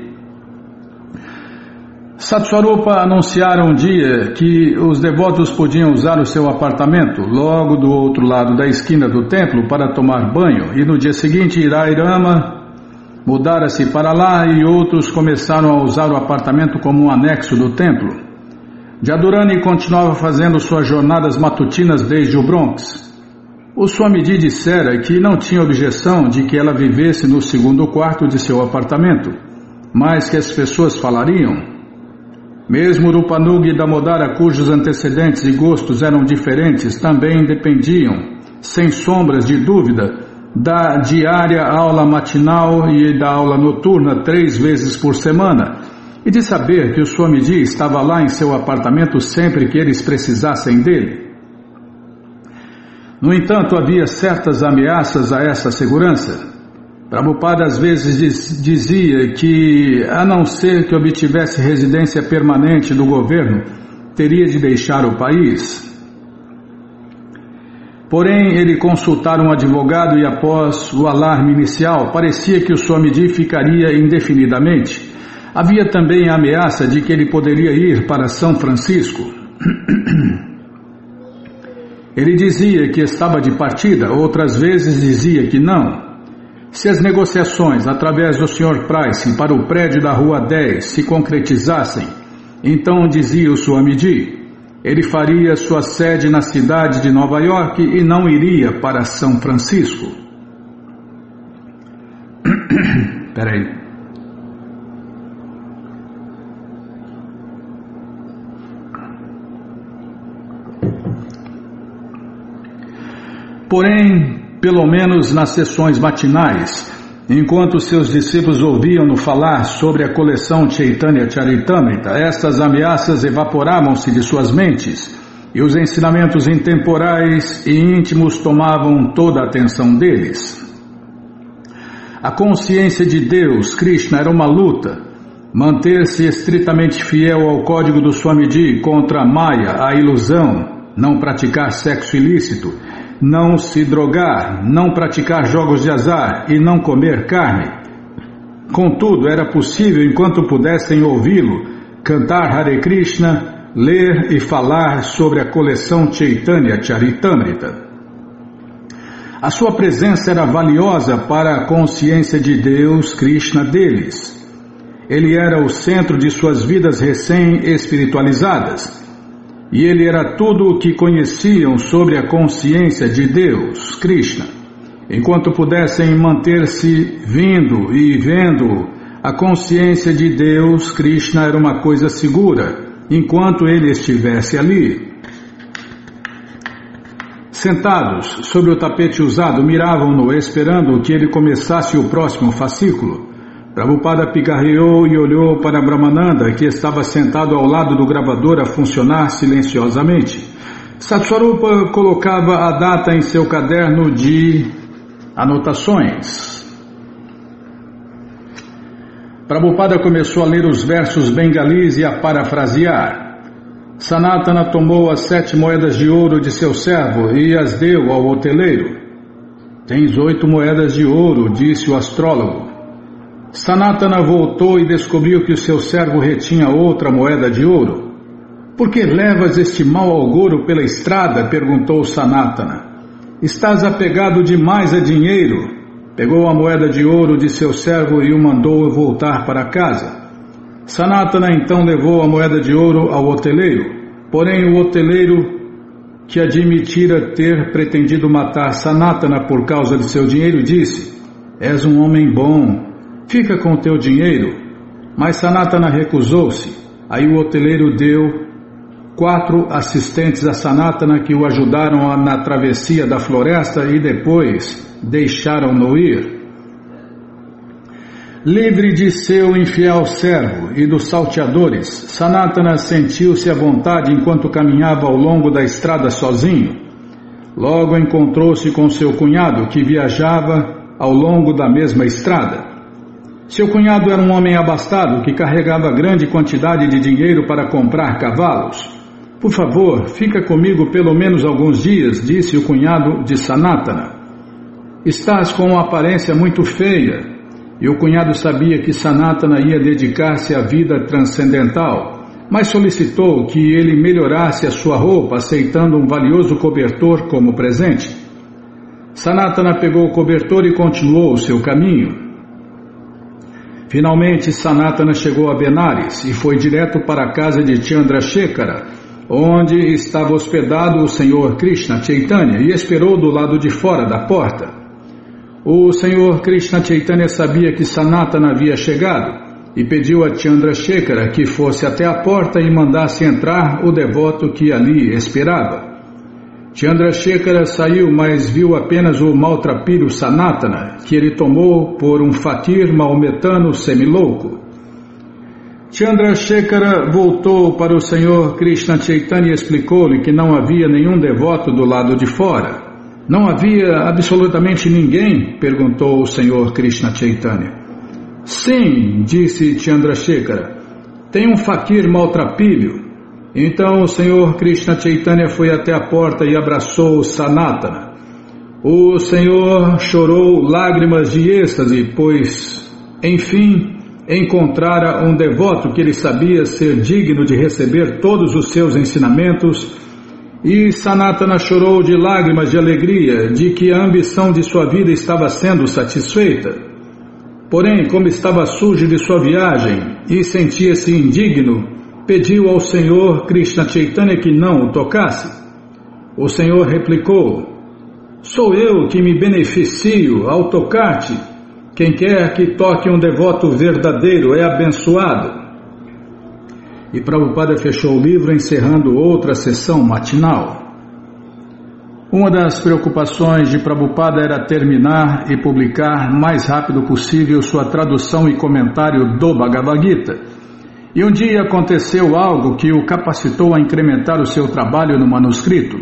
Satswarupa anunciara um dia que os devotos podiam usar o seu apartamento logo do outro lado da esquina do templo para tomar banho, e no dia seguinte Irairama mudara-se para lá e outros começaram a usar o apartamento como um anexo do templo. Jadurani continuava fazendo suas jornadas matutinas desde o Bronx. O Swamiji dissera que não tinha objeção de que ela vivesse no segundo quarto de seu apartamento, mas que as pessoas falariam. Mesmo Rupanuga e Damodara, cujos antecedentes e gostos eram diferentes, também dependiam, sem sombras de dúvida, da diária aula matinal e da aula noturna três vezes por semana, e de saber que o Swamiji estava lá em seu apartamento sempre que eles precisassem dele. No entanto, havia certas ameaças a essa segurança. Prabhupada às vezes diz, dizia que, a não ser que obtivesse residência permanente do governo, teria de deixar o país. Porém, ele consultara um advogado e após o alarme inicial, parecia que o Swamiji ficaria indefinidamente. Havia também a ameaça de que ele poderia ir para São Francisco. Ele dizia que estava de partida, outras vezes dizia que não. Se as negociações através do senhor Price para o prédio da Rua dez se concretizassem, então, dizia o Swamiji, ele faria sua sede na cidade de Nova York e não iria para São Francisco. Peraí. Porém, pelo menos nas sessões matinais, enquanto seus discípulos ouviam-no falar sobre a coleção Chaitanya Charitamrita, estas ameaças evaporavam-se de suas mentes e os ensinamentos intemporais e íntimos tomavam toda a atenção deles. A consciência de Deus, Krishna, era uma luta. Manter-se estritamente fiel ao código do Swamiji contra a Maya, a ilusão, não praticar sexo ilícito, não se drogar, não praticar jogos de azar e não comer carne. Contudo, era possível, enquanto pudessem ouvi-lo, cantar Hare Krishna, ler e falar sobre a coleção Chaitanya Charitamrita. A sua presença era valiosa para a consciência de Deus, Krishna, deles. Ele era o centro de suas vidas recém-espiritualizadas. E ele era tudo o que conheciam sobre a consciência de Deus, Krishna. Enquanto pudessem manter-se vindo e vendo, a consciência de Deus, Krishna, era uma coisa segura, enquanto ele estivesse ali. Sentados sobre o tapete usado, miravam-no, esperando que ele começasse o próximo fascículo. Prabhupada picarreou e olhou para Brahmananda, que estava sentado ao lado do gravador a funcionar silenciosamente. Satswarupa colocava a data em seu caderno de anotações. Prabhupada começou a ler os versos bengalis e a parafrasear. Sanatana tomou as sete moedas de ouro de seu servo e as deu ao hoteleiro. Tens oito moedas de ouro, disse o astrólogo. Sanatana voltou e descobriu que o seu servo retinha outra moeda de ouro. Por que levas este mau agouro pela estrada? Perguntou Sanatana. Estás apegado demais a dinheiro. Pegou a moeda de ouro de seu servo e o mandou voltar para casa. Sanatana então levou a moeda de ouro ao hoteleiro. Porém o hoteleiro, que admitira ter pretendido matar Sanatana por causa de seu dinheiro, disse: És um homem bom. Fica com o teu dinheiro. Mas Sanatana recusou-se. Aí o hoteleiro deu quatro assistentes a Sanatana que o ajudaram na travessia da floresta e depois deixaram-no ir. Livre de seu infiel servo e dos salteadores, Sanatana sentiu-se à vontade enquanto caminhava ao longo da estrada sozinho. Logo encontrou-se com seu cunhado, que viajava ao longo da mesma estrada. Seu cunhado era um homem abastado que carregava grande quantidade de dinheiro para comprar cavalos. Por favor, fica comigo pelo menos alguns dias, disse o cunhado de Sanatana. Estás com uma aparência muito feia. E o cunhado sabia que Sanatana ia dedicar-se à vida transcendental, mas solicitou que ele melhorasse a sua roupa, aceitando um valioso cobertor como presente. Sanatana pegou o cobertor e continuou o seu caminho. Finalmente, Sanatana chegou a Benares e foi direto para a casa de Chandrasekhara, onde estava hospedado o senhor Krishna Chaitanya, e esperou do lado de fora da porta. O senhor Krishna Chaitanya sabia que Sanatana havia chegado e pediu a Chandrasekhara que fosse até a porta e mandasse entrar o devoto que ali esperava. Chandrasekhara saiu, mas viu apenas o maltrapilho Sanatana, que ele tomou por um faquir maometano semilouco. Chandrasekhara voltou para o senhor Krishna Chaitanya e explicou-lhe que não havia nenhum devoto do lado de fora. Não havia absolutamente ninguém? Perguntou o senhor Krishna Chaitanya. Sim, disse Chandrasekhara, tem um faquir maltrapilho. Então o senhor Krishna Chaitanya foi até a porta e abraçou Sanatana. O senhor chorou lágrimas de êxtase, pois, enfim, encontrara um devoto que ele sabia ser digno de receber todos os seus ensinamentos. E Sanatana chorou de lágrimas de alegria de que a ambição de sua vida estava sendo satisfeita. Porém, como estava sujo de sua viagem e sentia-se indigno, pediu ao senhor Krishna Chaitanya que não o tocasse. O senhor replicou: sou eu que me beneficio ao tocar-te. Quem quer que toque um devoto verdadeiro é abençoado. E Prabhupada fechou o livro, encerrando outra sessão matinal. Uma das preocupações de Prabhupada era terminar e publicar mais rápido possível sua tradução e comentário do Bhagavad Gita. E um dia aconteceu algo que o capacitou a incrementar o seu trabalho no manuscrito.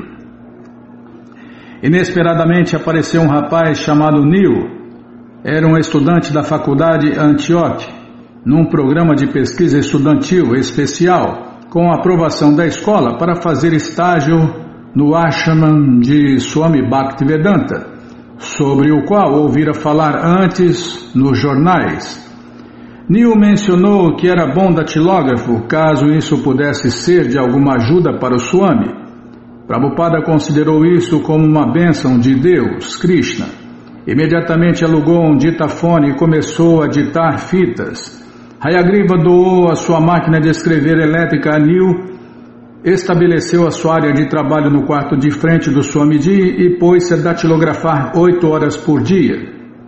Inesperadamente apareceu um rapaz chamado Neil. Era um estudante da faculdade Antioch, num programa de pesquisa estudantil especial, com a aprovação da escola para fazer estágio no ashram de Swami Bhaktivedanta, sobre o qual ouvira falar antes nos jornais. Neil mencionou que era bom datilógrafo, caso isso pudesse ser de alguma ajuda para o Swami. Prabhupada considerou isso como uma bênção de Deus, Krishna. Imediatamente alugou um ditafone e começou a ditar fitas. Hayagriva doou a sua máquina de escrever elétrica a Neil, estabeleceu a sua área de trabalho no quarto de frente do Swamiji e pôs-se a datilografar oito horas por dia.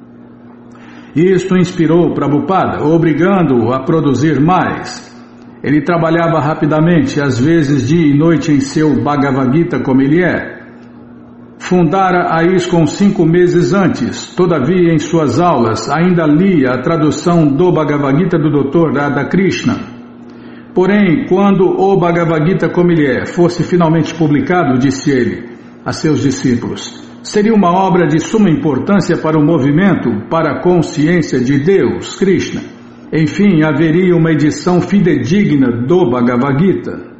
Isto inspirou Prabhupada, obrigando-o a produzir mais. Ele trabalhava rapidamente, às vezes dia e noite em seu Bhagavad Gita como ele é. Fundara a ISKCON cinco meses antes, todavia em suas aulas ainda lia a tradução do Bhagavad Gita do doutor Radhakrishna. Porém, quando o Bhagavad Gita como ele é fosse finalmente publicado, disse ele a seus discípulos, seria uma obra de suma importância para o movimento, para a consciência de Deus, Krishna. Enfim, haveria uma edição fidedigna do Bhagavad Gita.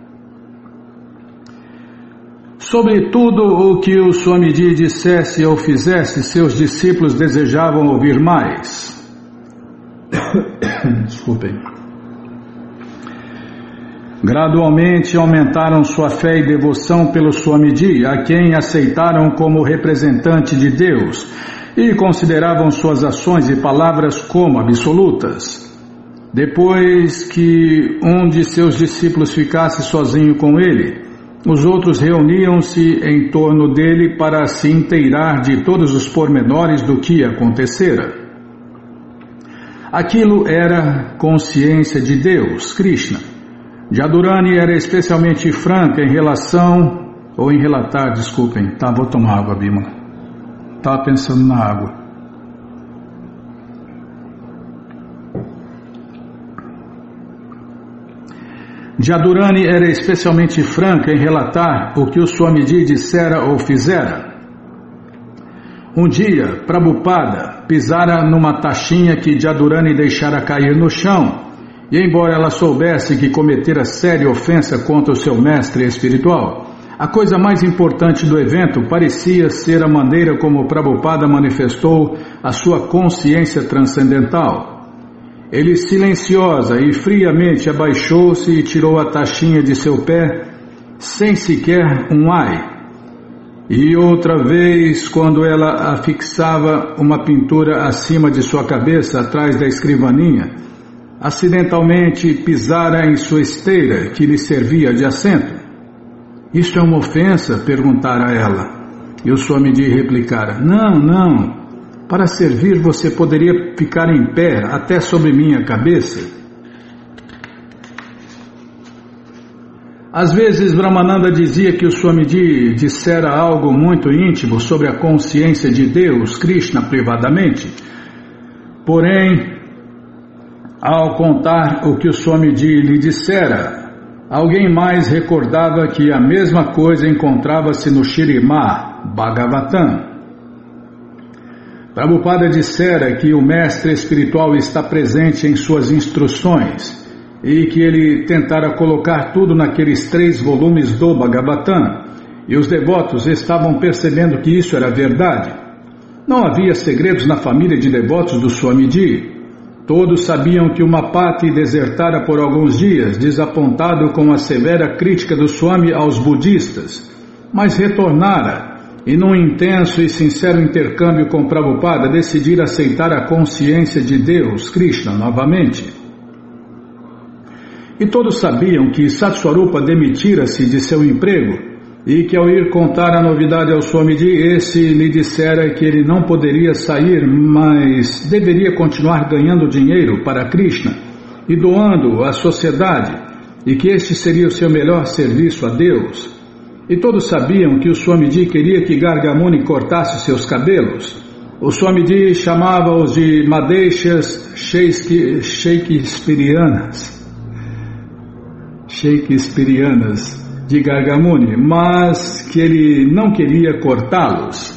Sobre tudo o que o Swamiji dissesse ou fizesse, seus discípulos desejavam ouvir mais. Desculpem. Gradualmente aumentaram sua fé e devoção pelo Swamiji, a quem aceitaram como representante de Deus e consideravam suas ações e palavras como absolutas. Depois que um de seus discípulos ficasse sozinho com ele, os outros reuniam-se em torno dele para se inteirar de todos os pormenores do que acontecera. Aquilo era consciência de Deus, Krishna. Jadurani era especialmente franca em relação, ou em relatar, desculpem, tá, vou tomar água, Bima. Estava pensando na água. Jadurani era especialmente franca em relatar o que o Swamiji dissera ou fizera. Um dia, Prabhupada pisara numa taxinha que Jadurani deixara cair no chão, e embora ela soubesse que cometera séria ofensa contra o seu mestre espiritual, a coisa mais importante do evento parecia ser a maneira como Prabhupada manifestou a sua consciência transcendental. Ele silenciosa e friamente abaixou-se e tirou a taxinha de seu pé, sem sequer um ai. E outra vez, quando ela afixava uma pintura acima de sua cabeça, atrás da escrivaninha, acidentalmente pisara em sua esteira, que lhe servia de assento. Isto é uma ofensa? Perguntara ela. E o Swamiji replicara, não, não, para servir você poderia ficar em pé até sobre minha cabeça. Às vezes Brahmananda dizia que o Swamiji dissera algo muito íntimo sobre a consciência de Deus, Krishna, privadamente. Porém, ao contar o que o Swamiji lhe dissera, alguém mais recordava que a mesma coisa encontrava-se no Śrīmad Bhagavatam. Prabhupada dissera que o mestre espiritual está presente em suas instruções e que ele tentara colocar tudo naqueles três volumes do Bhagavatam, e os devotos estavam percebendo que isso era verdade. Não havia segredos na família de devotos do Swamiji. Todos sabiam que o Mapati desertara por alguns dias, desapontado com a severa crítica do Swami aos budistas, mas retornara e num intenso e sincero intercâmbio com Prabhupada decidir aceitar a consciência de Deus, Krishna, novamente. E todos sabiam que Satswarupa demitira-se de seu emprego e que ao ir contar a novidade ao Swamiji, esse lhe dissera que ele não poderia sair, mas deveria continuar ganhando dinheiro para Krishna e doando à sociedade, e que este seria o seu melhor serviço a Deus. E todos sabiam que o Swamiji queria que Garga Muni cortasse seus cabelos. O Swamiji chamava-os de madeixas shakespearianas, shakespearianas de Garga Muni, mas que ele não queria cortá-los.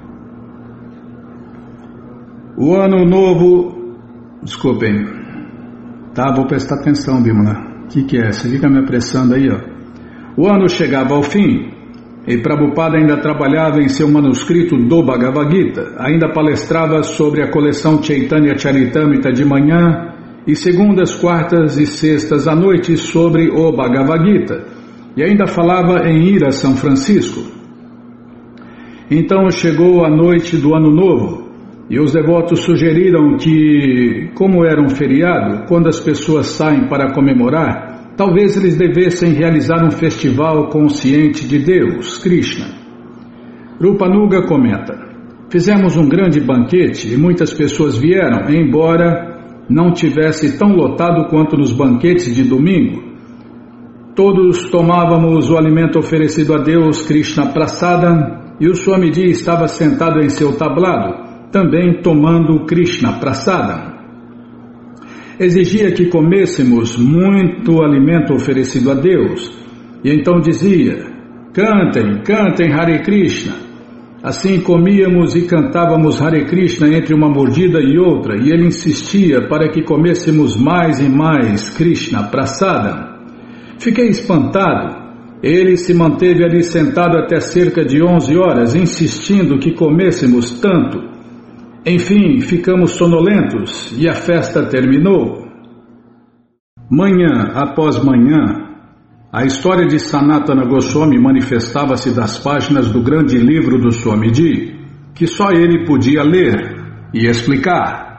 O ano novo... Desculpem. Tá, vou prestar atenção, Bimala. O que, que é? Você fica me apressando aí, ó. O ano chegava ao fim, e Prabhupada ainda trabalhava em seu manuscrito do Bhagavad Gita, ainda palestrava sobre a coleção Chaitanya Charitamrita de manhã, e segundas, quartas e sextas à noite sobre o Bhagavad Gita, e ainda falava em ir a São Francisco. Então chegou a noite do Ano Novo, e os devotos sugeriram que, como era um feriado, quando as pessoas saem para comemorar, talvez eles devessem realizar um festival consciente de Deus, Krishna. Rupanuga comenta, fizemos um grande banquete e muitas pessoas vieram, embora não tivesse tão lotado quanto nos banquetes de domingo. Todos tomávamos o alimento oferecido a Deus, Krishna Prasadam, e o Swamiji estava sentado em seu tablado, também tomando Krishna Prasadam. Exigia que comêssemos muito alimento oferecido a Deus, e então dizia, cantem, cantem Hare Krishna. Assim comíamos e cantávamos Hare Krishna entre uma mordida e outra, e ele insistia para que comêssemos mais e mais Krishna Prasadam. Fiquei espantado. Ele se manteve ali sentado até cerca de onze horas, insistindo que comêssemos tanto. Enfim, ficamos sonolentos e a festa terminou. Manhã após manhã, a história de Sanatana Goswami manifestava-se das páginas do grande livro do Swamiji, que só ele podia ler e explicar.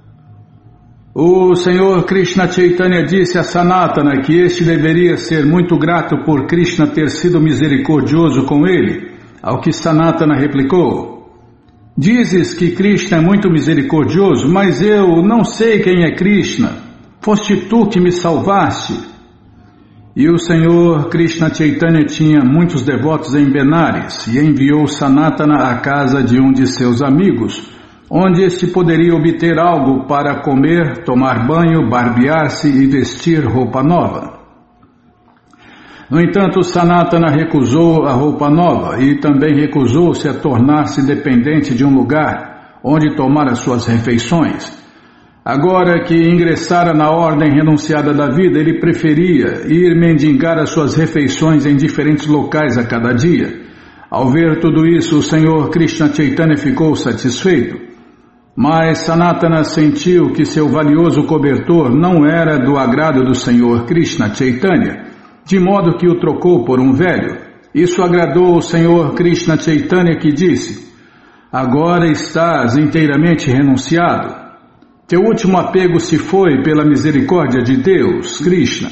O Senhor Krishna Chaitanya disse a Sanatana que este deveria ser muito grato por Krishna ter sido misericordioso com ele, ao que Sanatana replicou, dizes que Krishna é muito misericordioso, mas eu não sei quem é Krishna, foste tu que me salvaste. E o Senhor Krishna Chaitanya tinha muitos devotos em Benares e enviou Sanatana à casa de um de seus amigos, onde este poderia obter algo para comer, tomar banho, barbear-se e vestir roupa nova. No entanto, Sanatana recusou a roupa nova e também recusou-se a tornar-se dependente de um lugar onde tomar as suas refeições. Agora que ingressara na ordem renunciada da vida, ele preferia ir mendigar as suas refeições em diferentes locais a cada dia. Ao ver tudo isso, o Senhor Krishna Chaitanya ficou satisfeito. Mas Sanatana sentiu que seu valioso cobertor não era do agrado do Senhor Krishna Chaitanya, de modo que o trocou por um velho. Isso agradou o Senhor Krishna Chaitanya, que disse: agora estás inteiramente renunciado. Teu último apego se foi pela misericórdia de Deus, Krishna.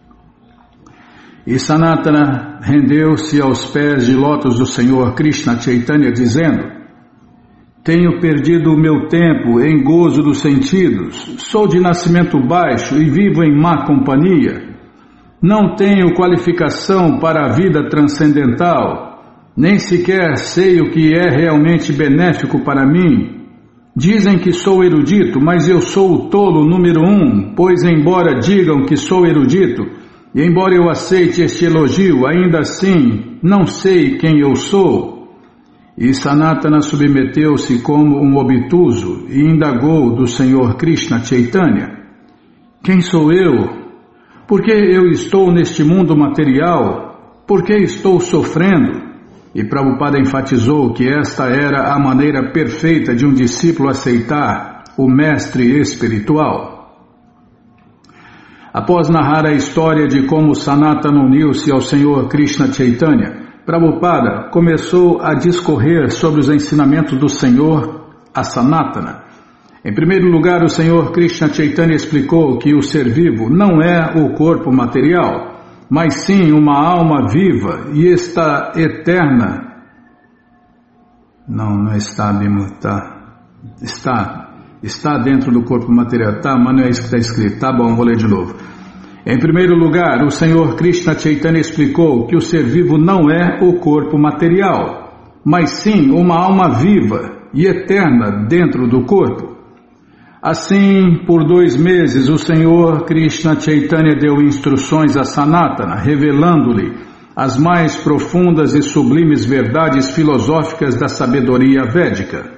E Sanatana rendeu-se aos pés de lótus do Senhor Krishna Chaitanya, dizendo: tenho perdido o meu tempo em gozo dos sentidos, sou de nascimento baixo e vivo em má companhia. Não tenho qualificação para a vida transcendental, nem sequer sei o que é realmente benéfico para mim. Dizem que sou erudito, mas eu sou o tolo número um, pois embora digam que sou erudito, e embora eu aceite este elogio, ainda assim não sei quem eu sou. E Sanatana submeteu-se como um obtuso e indagou do Senhor Krishna Chaitanya: quem sou eu? Por que eu estou neste mundo material? Por que estou sofrendo? E Prabhupada enfatizou que esta era a maneira perfeita de um discípulo aceitar o mestre espiritual. Após narrar a história de como Sanatana uniu-se ao Senhor Krishna Chaitanya, Prabhupada começou a discorrer sobre os ensinamentos do Senhor a Sanatana. Em primeiro lugar, o Senhor Krishna Chaitanya explicou que o ser vivo não é o corpo material, mas sim uma alma viva e está eterna. Não, não está, Bima, tá. Está, está dentro do corpo material, tá, mas não é isso que está escrito. Tá bom, vou ler de novo. Em primeiro lugar, o Senhor Krishna Chaitanya explicou que o ser vivo não é o corpo material, mas sim uma alma viva e eterna dentro do corpo. Assim, por dois meses, o Senhor Krishna Chaitanya deu instruções a Sanatana, revelando-lhe as mais profundas e sublimes verdades filosóficas da sabedoria védica.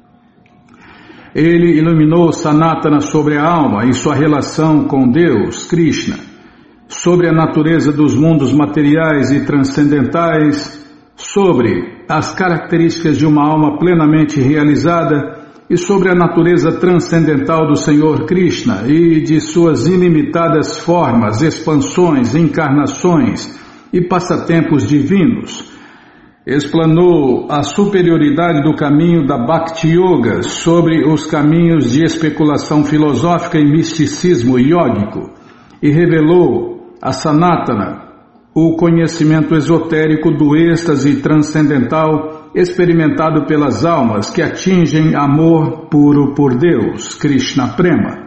Ele iluminou Sanatana sobre a alma e sua relação com Deus, Krishna, sobre a natureza dos mundos materiais e transcendentais, sobre as características de uma alma plenamente realizada e sobre a natureza transcendental do Senhor Krishna e de suas ilimitadas formas, expansões, encarnações e passatempos divinos. Explanou a superioridade do caminho da Bhakti Yoga sobre os caminhos de especulação filosófica e misticismo yógico e revelou a Sanatana o conhecimento esotérico do êxtase transcendental experimentado pelas almas que atingem amor puro por Deus, Krishna Prema.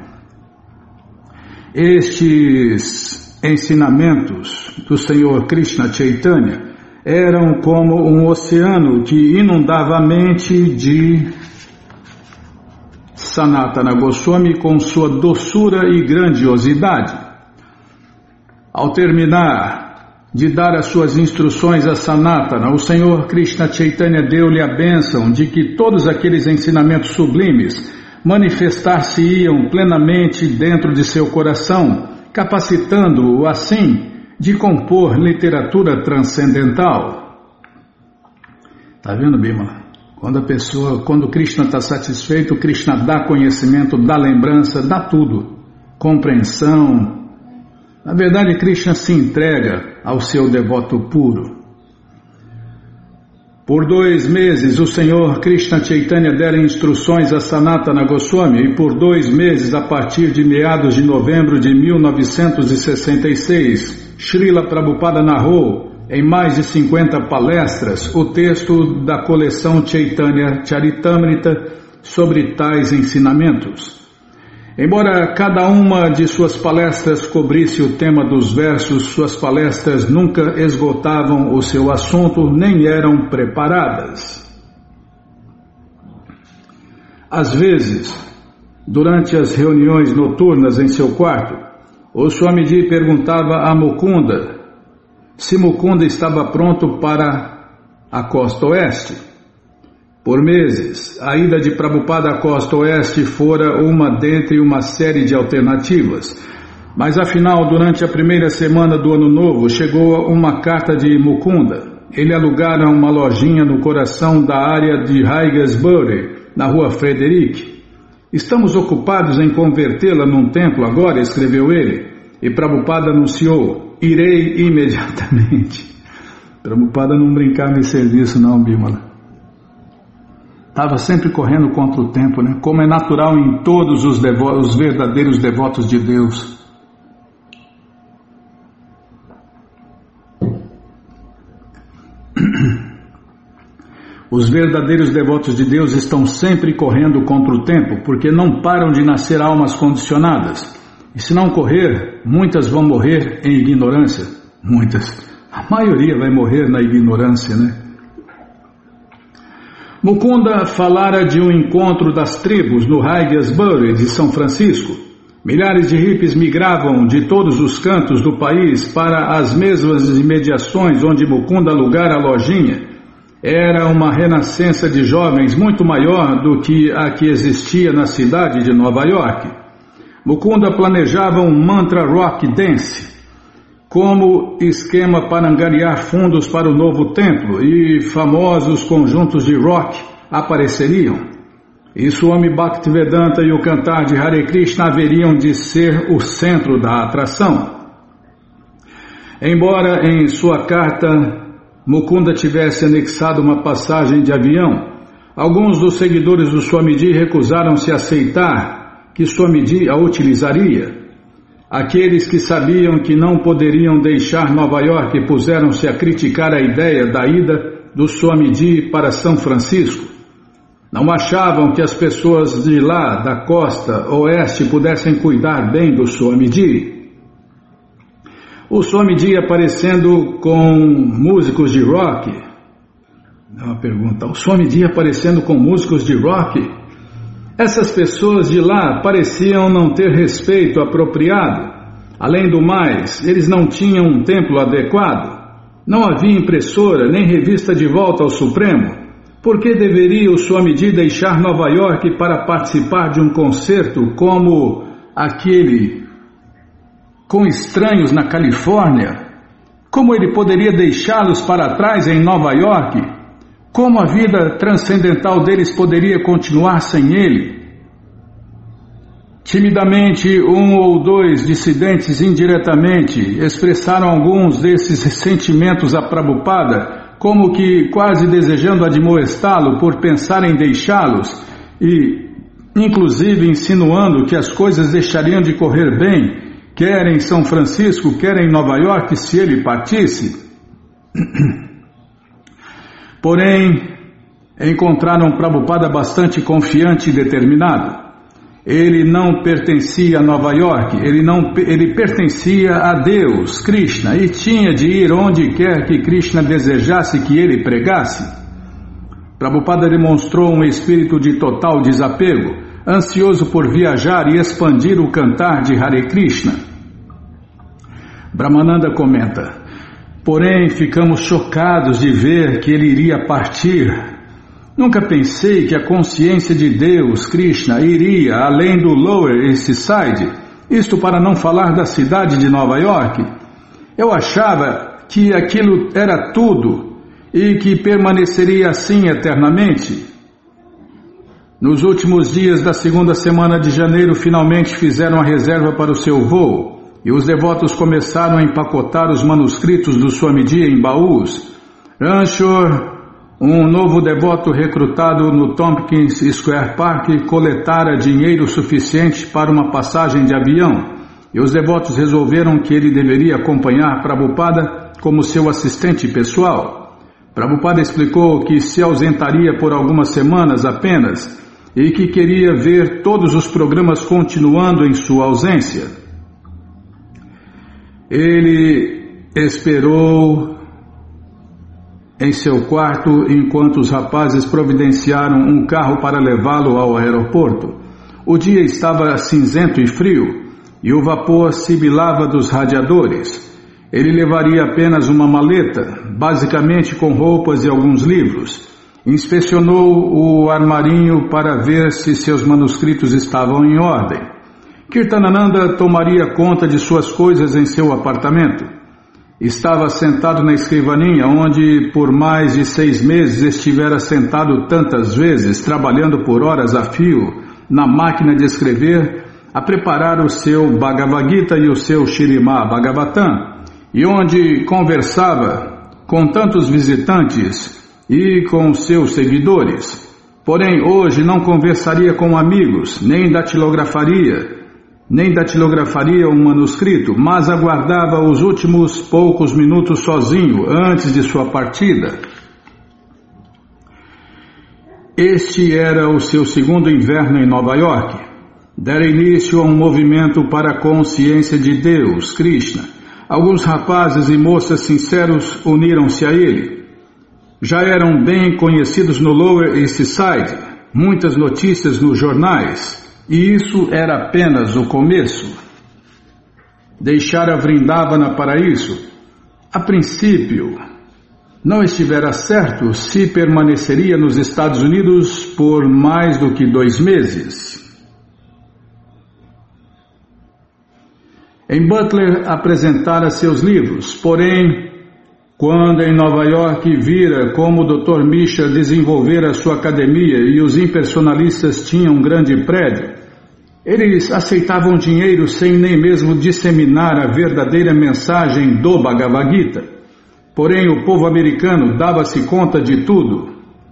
Estes ensinamentos do Senhor Krishna Chaitanya eram como um oceano que inundava a mente de Sanatana Goswami com sua doçura e grandiosidade. Ao terminar de dar as suas instruções a Sanatana, o Senhor Krishna Chaitanya deu-lhe a bênção de que todos aqueles ensinamentos sublimes manifestar-se-iam plenamente dentro de seu coração, capacitando-o assim de compor literatura transcendental. Está vendo, Bima? Quando a pessoa, quando Krishna está satisfeito, Krishna dá conhecimento, dá lembrança, dá tudo, compreensão. Na verdade, Krishna se entrega ao seu devoto puro. Por dois meses, o Senhor Krishna Chaitanya dera instruções a Sanatana Goswami e por dois meses, a partir de meados de novembro de mil novecentos e sessenta e seis, Srila Prabhupada narrou, em mais de cinquenta palestras, o texto da coleção Chaitanya Charitamrita sobre tais ensinamentos. Embora cada uma de suas palestras cobrisse o tema dos versos, suas palestras nunca esgotavam o seu assunto, nem eram preparadas. Às vezes, durante as reuniões noturnas em seu quarto, o Swamiji perguntava a Mukunda se Mukunda estava pronto para a costa oeste. Por meses, a ida de Prabhupada à costa oeste fora uma dentre uma série de alternativas. Mas afinal, durante a primeira semana do ano novo, chegou uma carta de Mukunda. Ele alugara uma lojinha no coração da área de Haigesbury, na rua Frederick. Estamos ocupados em convertê-la num templo agora, escreveu ele. E Prabhupada anunciou, irei imediatamente. Prabhupada não brincava em serviço não, Bimala. Estava sempre correndo contra o tempo, né? Como é natural em todos os, devo- os verdadeiros devotos de Deus. Os verdadeiros devotos de Deus estão sempre correndo contra o tempo, porque não param de nascer almas condicionadas. E se não correr, muitas vão morrer em ignorância. Muitas. A maioria vai morrer na ignorância, né? Mukunda falara de um encontro das tribos no Haigesbury de São Francisco. Milhares de hippies migravam de todos os cantos do país para as mesmas imediações onde Mukunda alugara a lojinha. Era uma renascença de jovens muito maior do que a que existia na cidade de Nova York. Mukunda planejava um mantra rock dance como esquema para angariar fundos para o novo templo, e famosos conjuntos de rock apareceriam. E Swami Bhaktivedanta e o cantar de Hare Krishna haveriam de ser o centro da atração. Embora em sua carta Mukunda tivesse anexado uma passagem de avião, alguns dos seguidores do Swamiji recusaram-se a aceitar que Swamiji a utilizaria. Aqueles que sabiam que não poderiam deixar Nova York puseram-se a criticar a ideia da ida do Swamiji para São Francisco. Não achavam que as pessoas de lá, da costa oeste, pudessem cuidar bem do Swamiji. O Swamiji aparecendo com músicos de rock. É uma pergunta. O Swamiji aparecendo com músicos de rock. Essas pessoas de lá pareciam não ter respeito apropriado. Além do mais, eles não tinham um templo adequado. Não havia impressora nem revista de volta ao Supremo. Por que deveria o Swamiji deixar Nova York para participar de um concerto como aquele com estranhos na Califórnia? Como ele poderia deixá-los para trás em Nova York? Como a vida transcendental deles poderia continuar sem ele? Timidamente, um ou dois dissidentes indiretamente expressaram alguns desses sentimentos a Prabhupada, como que quase desejando admoestá-lo por pensar em deixá-los e, inclusive, insinuando que as coisas deixariam de correr bem, quer em São Francisco, quer em Nova York, se ele partisse. Porém, encontraram Prabhupada bastante confiante e determinado. Ele não pertencia a Nova York, ele, não, ele pertencia a Deus, Krishna, e tinha de ir onde quer que Krishna desejasse que ele pregasse. Prabhupada demonstrou um espírito de total desapego, ansioso por viajar e expandir o cantar de Hare Krishna. Brahmananda comenta: porém, ficamos chocados de ver que ele iria partir. Nunca pensei que a consciência de Deus, Krishna, iria além do Lower East Side, isto para não falar da cidade de Nova York. Eu achava que aquilo era tudo e que permaneceria assim eternamente. Nos últimos dias da segunda semana de janeiro, finalmente fizeram a reserva para o seu voo. E os devotos começaram a empacotar os manuscritos do Swamiji em baús. Ranchor, um novo devoto recrutado no Tompkins Square Park, coletara dinheiro suficiente para uma passagem de avião, e os devotos resolveram que ele deveria acompanhar Prabhupada como seu assistente pessoal. Prabhupada explicou que se ausentaria por algumas semanas apenas e que queria ver todos os programas continuando em sua ausência. Ele esperou em seu quarto enquanto os rapazes providenciaram um carro para levá-lo ao aeroporto. O dia estava cinzento e frio e o vapor sibilava dos radiadores. Ele levaria apenas uma maleta, basicamente com roupas e alguns livros. Inspecionou o armarinho para ver se seus manuscritos estavam em ordem. Kirtanananda tomaria conta de suas coisas em seu apartamento. Estava sentado na escrivaninha, onde por mais de seis meses estivera sentado tantas vezes, trabalhando por horas a fio, na máquina de escrever, a preparar o seu Bhagavad Gita e o seu Śrīmad Bhagavatam, e onde conversava com tantos visitantes e com seus seguidores. Porém, hoje não conversaria com amigos, nem datilografaria, nem datilografaria um manuscrito, mas aguardava os últimos poucos minutos sozinho, antes de sua partida. Este era o seu segundo inverno em Nova York. Dera início a um movimento para a consciência de Deus, Krishna. Alguns rapazes e moças sinceros uniram-se a ele. Já eram bem conhecidos no Lower East Side, muitas notícias nos jornais, e isso era apenas o começo. Deixara Vrindavana para isso. A princípio, não estivera certo se permaneceria nos Estados Unidos por mais do que dois meses. Em Butler apresentara seus livros, porém, quando em Nova York vira como o doutor Mishra desenvolvera sua academia e os impersonalistas tinham um grande prédio, eles aceitavam dinheiro sem nem mesmo disseminar a verdadeira mensagem do Bhagavad Gita. Porém, o povo americano dava-se conta de tudo.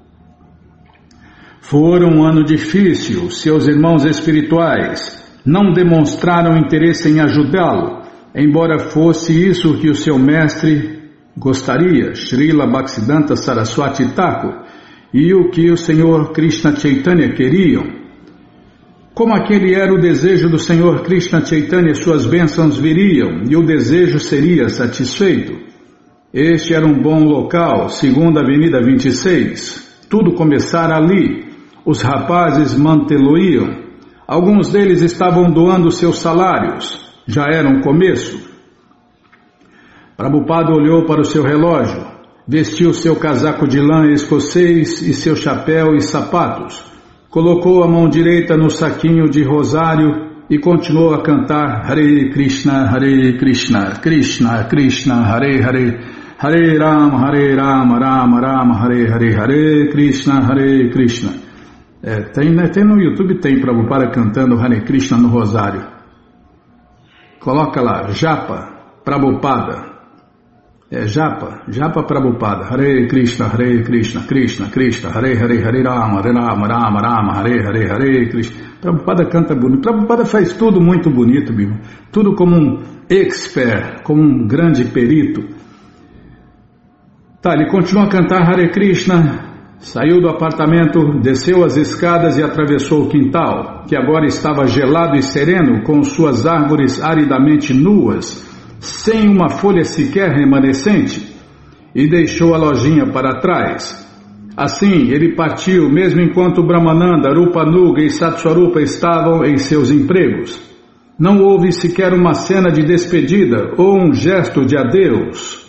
Foi um ano difícil, seus irmãos espirituais não demonstraram interesse em ajudá-lo, embora fosse isso que o seu mestre gostaria, Srila Bhaktisiddhanta Saraswati Thakur, e o que o Senhor Krishna Chaitanya queriam. Como aquele era o desejo do Senhor Krishna Chaitanya, suas bênçãos viriam e o desejo seria satisfeito. Este era um bom local, segundo a Avenida vinte e seis. Tudo começara ali. Os rapazes mantê-lo-iam. Alguns deles estavam doando seus salários. Já era um começo. Prabhupada olhou para o seu relógio, vestiu seu casaco de lã escocês e seu chapéu e sapatos, colocou a mão direita no saquinho de rosário e continuou a cantar Hare Krishna, Hare Krishna, Krishna Krishna, Hare Hare, Hare Rama, Hare Rama, Rama Rama, Hare Hare, Hare Krishna, Hare Krishna. É, tem, né, tem no YouTube, tem Prabhupada cantando Hare Krishna no rosário. Coloca lá, Japa Prabhupada. É Japa, Japa Prabhupada, Hare Krishna, Hare Krishna, Krishna Krishna, Hare Hare, Hare Rama, Hare Rama, Rama Rama, Hare Hare, Hare Krishna. Prabhupada canta bonito, Prabhupada faz tudo muito bonito, Bima. Tudo como um expert, como um grande perito. Tá, ele continua a cantar Hare Krishna, saiu do apartamento, desceu as escadas e atravessou o quintal, que agora estava gelado e sereno, com suas árvores aridamente nuas, sem uma folha sequer remanescente, e deixou a lojinha para trás. Assim, ele partiu, mesmo enquanto Brahmananda, Rupanuga e Satswarupa estavam em seus empregos. Não houve sequer uma cena de despedida ou um gesto de adeus.